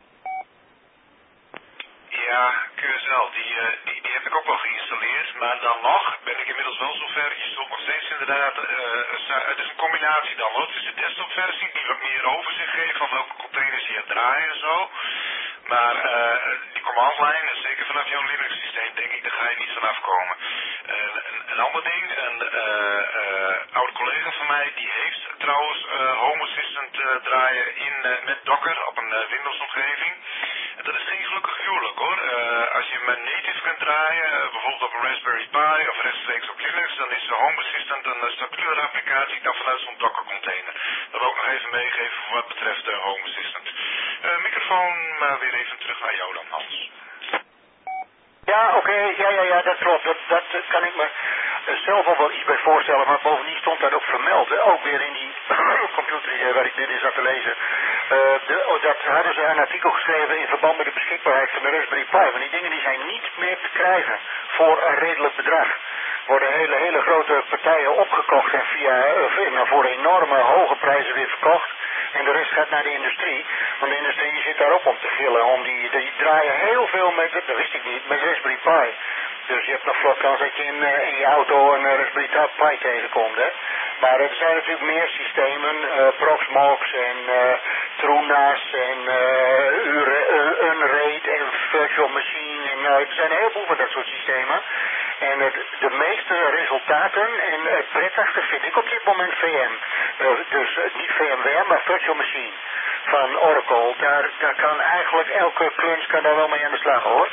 Ja, Q S L, die, uh, die, die heb ik ook wel geïnstalleerd, maar dan nog ben ik inmiddels wel zover, je zult nog steeds inderdaad, uh, het is een combinatie dan hoor, het is de desktop versie die wat meer overzicht geeft van welke containers je hebt draaien en zo, maar uh, die command line, zeker vanaf jouw Linux systeem denk ik, daar ga je niet vanaf komen. Uh, een, een ander ding, een uh, uh, oud collega van mij, die heeft trouwens uh, Home Assistant uh, draaien in, uh, met Docker op een uh, Windows omgeving. En dat is geen gelukkig huwelijk hoor. Uh, als je met native kunt draaien, uh, bijvoorbeeld op een Raspberry Pi of rechtstreeks op Linux, dan is de Home Assistant een uh, stabielere applicatie dan vanuit zo'n Docker container. Dat wil ik nog even meegeven voor wat betreft de Home Assistant. Uh, microfoon maar weer even terug naar jou dan, Hans. Ja, oké, okay. ja, ja, ja, dat klopt. Dat, dat kan ik me uh, zelf ook wel iets bij voorstellen, maar bovendien stond dat ook vermeld, hè? Ook weer in die computeridee waar ik dit in zat te lezen. Uh, de, oh, dat hadden ze een artikel geschreven in verband met de beschikbaarheid van de Raspberry Pi. Want die dingen die zijn niet meer te krijgen voor een redelijk bedrag. Worden hele, hele grote partijen opgekocht en via, uh, voor enorme hoge prijzen weer verkocht. En de rest gaat naar de industrie. Want de industrie zit daar ook om te gillen. Om die, die draaien heel veel met, dat wist ik niet, met Raspberry Pi. Dus je hebt nog vlot kans dat je in, uh, in je auto een uh, Raspberry Pi tegenkomt. Hè? Maar er zijn natuurlijk meer systemen. Uh, Proxmox en uh, Trunas en uh, Unraid en Virtual Machine. En, uh, er zijn een heleboel van dat soort systemen. En het, de meeste resultaten en het prettigste vind ik op dit moment V M. Uh, dus uh, niet VMware, maar Virtual Machine van Oracle. Daar, daar kan eigenlijk elke kluns kan daar wel mee aan de slag, hoor.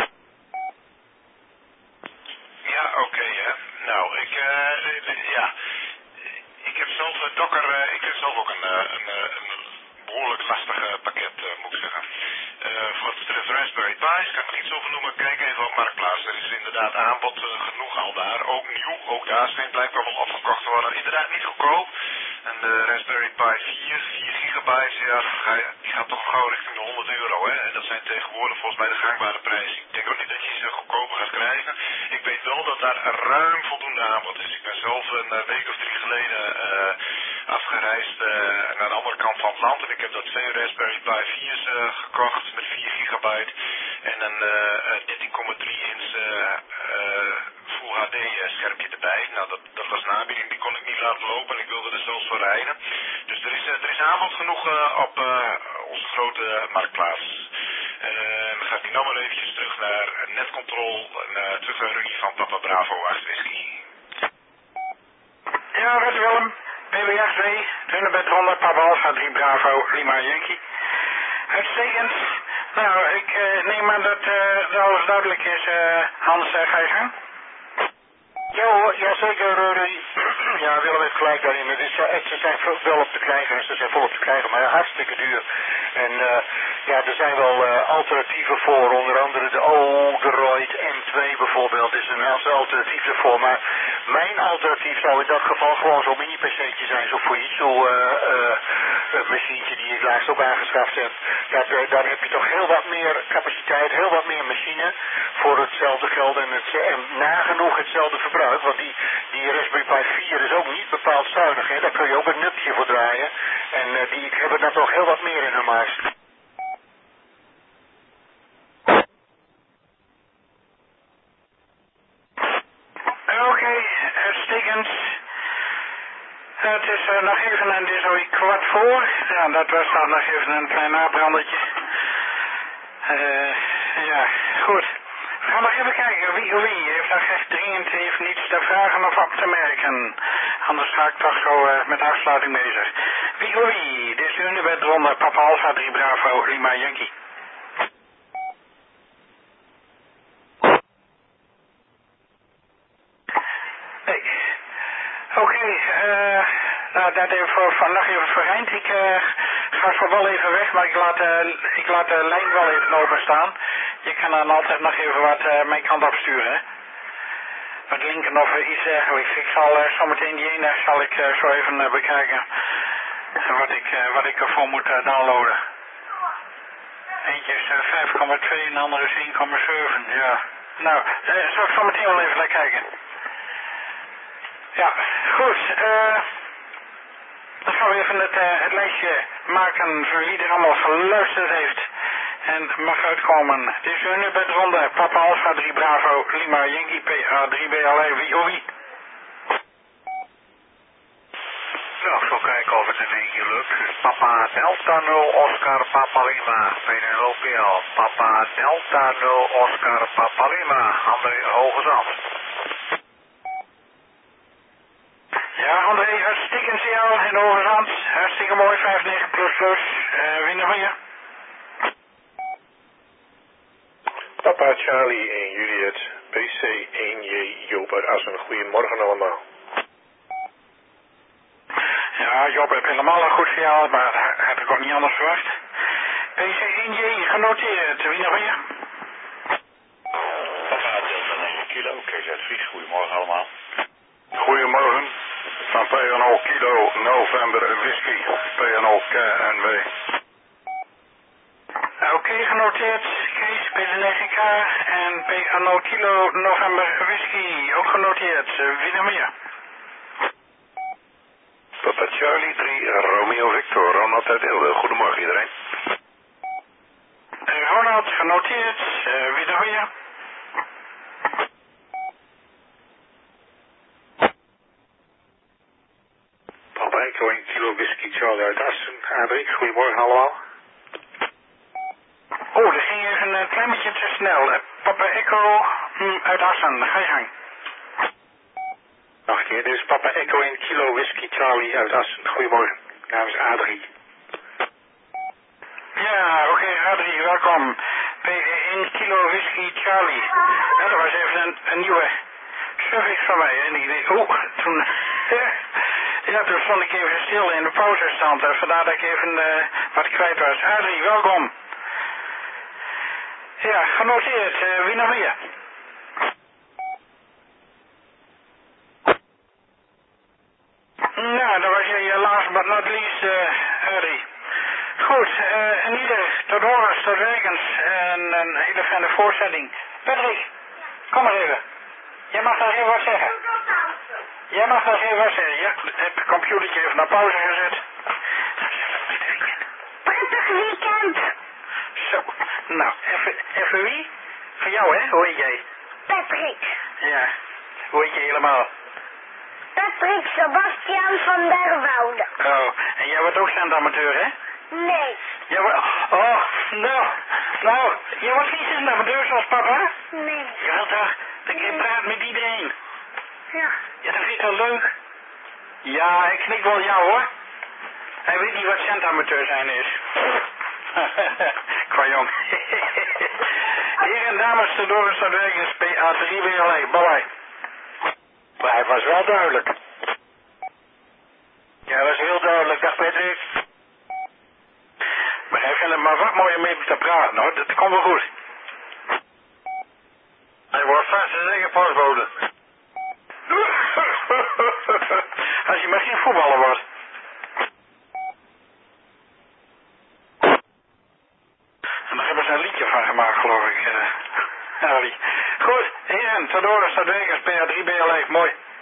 Ja, oké, okay, hè. Nou, ik, uh, ja, ik heb zelf uh, Docker, uh, ik heb zelf ook een, uh, een, uh, een behoorlijk lastig uh, pakket, uh, moet ik zeggen. Uh, voor wat betreft Raspberry Pi's kan ik er iets over noemen. Kijk even op Marktplaats, er is inderdaad aanbod uh, genoeg al daar. Ook nieuw, ook daar schijnt blijkbaar wel opgekocht te worden. Inderdaad niet goedkoop. En de Raspberry Pi vier, vier gigabyte, ja, die gaat toch gauw richting de honderd euro, hè. En dat zijn tegenwoordig volgens mij de gangbare prijzen. Ik denk ook niet dat je ze goedkoper gaat krijgen. Ik weet wel dat daar ruim voldoende aanbod is. Ik ben zelf een week of drie geleden uh, afgereisd uh, naar de andere kant van het land. En ik heb dat twee Raspberry Pi vier's uh, gekocht met vier gigabyte. En een uh, dertien komma drie inch uh, uh, Full H D uh, schermpje erbij. Nou, dat, dat was een aanbieding, die kon ik niet laten lopen en ik wilde er zelfs voor rijden. Dus er is, uh, er is aanbod genoeg uh, op uh, onze grote uh, marktplaats. Uh, dan ga ik nou maar eventjes terug naar Netcontrol en uh, terug naar Rudy van Papa Bravo acht Whisky. Ja, Red Willem, P B acht twee, Hunebed honderd, Papa Alpha drie Bravo, Lima Yankee. Uitstekend. Nou, ik uh, neem aan dat, uh, dat alles duidelijk is. Uh, Hans, uh, ga je gang? Ja hoor, ja zeker Rudy. Ja, Willem heeft gelijk daarin. Het is, uh, ze zijn wel op te krijgen, ze zijn volop te krijgen, maar hartstikke duur. En uh, ja, er zijn wel uh, alternatieven voor, onder andere de Odroid M twee bijvoorbeeld is een alternatief ervoor. Maar mijn alternatief zou in dat geval gewoon zo'n mini-pc'tje zijn, zo'n Fujitsu uh, uh, uh, machientje die ik laatst ook aangeschaft heb. Dat, uh, daar heb je toch heel wat meer capaciteit, heel wat meer machine voor hetzelfde geld en, het, en nagenoeg hetzelfde verbruik. Want die, die Raspberry Pi vier is ook niet bepaald zuinig, hè. Daar kun je ook een nupje voor draaien. En uh, die hebben dan toch heel wat meer in hun markt. Oké, okay, uitstekend. Het is uh, nog even, en het is alweer kwart voor. Ja, dat was dan nog even een klein nabrandetje. Uh, ja, goed. We gaan nog even kijken. Wie, wie heeft nog echt dringend heeft niets te vragen of op te merken? Anders ga ik toch zo uh, met de afsluiting bezig. Wie, wie? Dit is de Unibed ronde Papa Alpha drie Bravo Lima Yankee. Nee. Oké, okay, uh, nou dat even voor, voor, nog even vooreind. Ik uh, ga zo wel even weg, maar ik laat, uh, ik laat de lijn wel even openstaan. Je kan dan altijd nog even wat uh, mijn kant op sturen. Wat linken of uh, iets dergelijks. Ik zal uh, zometeen die ene zal ik uh, zo even uh, bekijken. Wat ik, uh, wat ik ervoor moet uh, downloaden. Eentje is uh, vijf komma twee en de andere is één komma zeven. Ja. Nou, uh, zal ik zometeen wel even naar kijken. Ja, goed. Uh, dan gaan we even het, uh, het lijstje maken van wie er allemaal geluisterd heeft. En mag uitkomen. Dit is een bedronde Papa Alpha drie Bravo Lima Yankee P A drie B L I wie of wie. Nou, ik zal kijken of het in één keer lukt. Papa Delta nul Oscar Papa Lima P N L P L. Papa Delta nul Oscar Papa Lima André Hogezand. Ja, André, hartstikke signaal in Overzand. Hartstikke mooi, vijf negen plus plus. Uh, winnen van je. Papa Charlie en Juliet, B C één J Joop uit Assen. Goedemorgen allemaal. Ja, Joop heeft helemaal een goed signaal, maar dat heb ik ook niet anders verwacht. B C één J genoteerd, winnen van je. Papa Delta negen kilo, K Z Vries, goedemorgen allemaal. Goedemorgen, van P N O Kilo November Whisky, P N O K N W. Oké, okay, genoteerd. Kees, P negen K en P N O Kilo November Whisky, ook genoteerd. Wie nog meer? Papa Charlie drie Romeo Victor, Ronald uit Eelde. Goedemorgen iedereen. Ronald, genoteerd. Uh, wie nog meer? Papa Echo één kilo whisky Charlie uit Assen. Adrie, goedemorgen allemaal. Oh, dat ging even een klein beetje te snel. Uh, Papa Echo hm, uit Assen, ga je gang. keer. Dit is Papa Echo in Kilo Whisky Charlie uit Assen. Goedemorgen, namens A drie. Ja, oké, okay, A drie, welkom. P één Kilo Whisky Charlie. Ja, dat was even een, een nieuwe suffix van mij. En ik denk, oeh, toen... ja, toen stond ik even stil in de pauzestand. En vandaar dat ik even uh, wat kwijt was. A drie, welkom. Ja, genoteerd. Uh, wie nog meer? Nou, dat was je last but not least, uh, Harry. Goed, uh, in ieder, tot horens, tot werkens en een hele fijne voorstelling. Patrick, kom maar even. Jij mag nog even wat zeggen. Jij mag nog even wat zeggen. Ja, ik heb het computertje even naar pauze gezet. Prettig weekend. Zo, nou, even, even wie? Voor jou, hè? Hoe heet jij? Patrick. Ja, hoe heet je helemaal? Patrick Sebastian van der Woude. Oh, en jij wordt ook zendamateur, hè? Nee. Jij wordt... Oh, nou, nou, jij wordt geen zendamateur zoals papa? Nee. Ja, toch? Dan kun je praten met iedereen. Ja. Ja, dat vind ik wel leuk. Ja, ik knik wel jou, hoor. Hij weet niet wat zendamateur zijn is. Qua jong. Heren en dames, de Doris van Werkens, P A drie W L E. Bye bye. Maar hij was wel duidelijk. Ja, dat was heel duidelijk. Dag Patrick. Maar hij vindt het maar wat mooi om mee te praten, hoor. Dat komt wel goed. Hij wordt vast zijn eigen postbode. Als je maar geen voetballer wordt. En daar hebben ze een liedje van gemaakt, geloof ik. Uh, Goed, heren, tot Doris, tot Werkens, P A drie B L E. Mooi.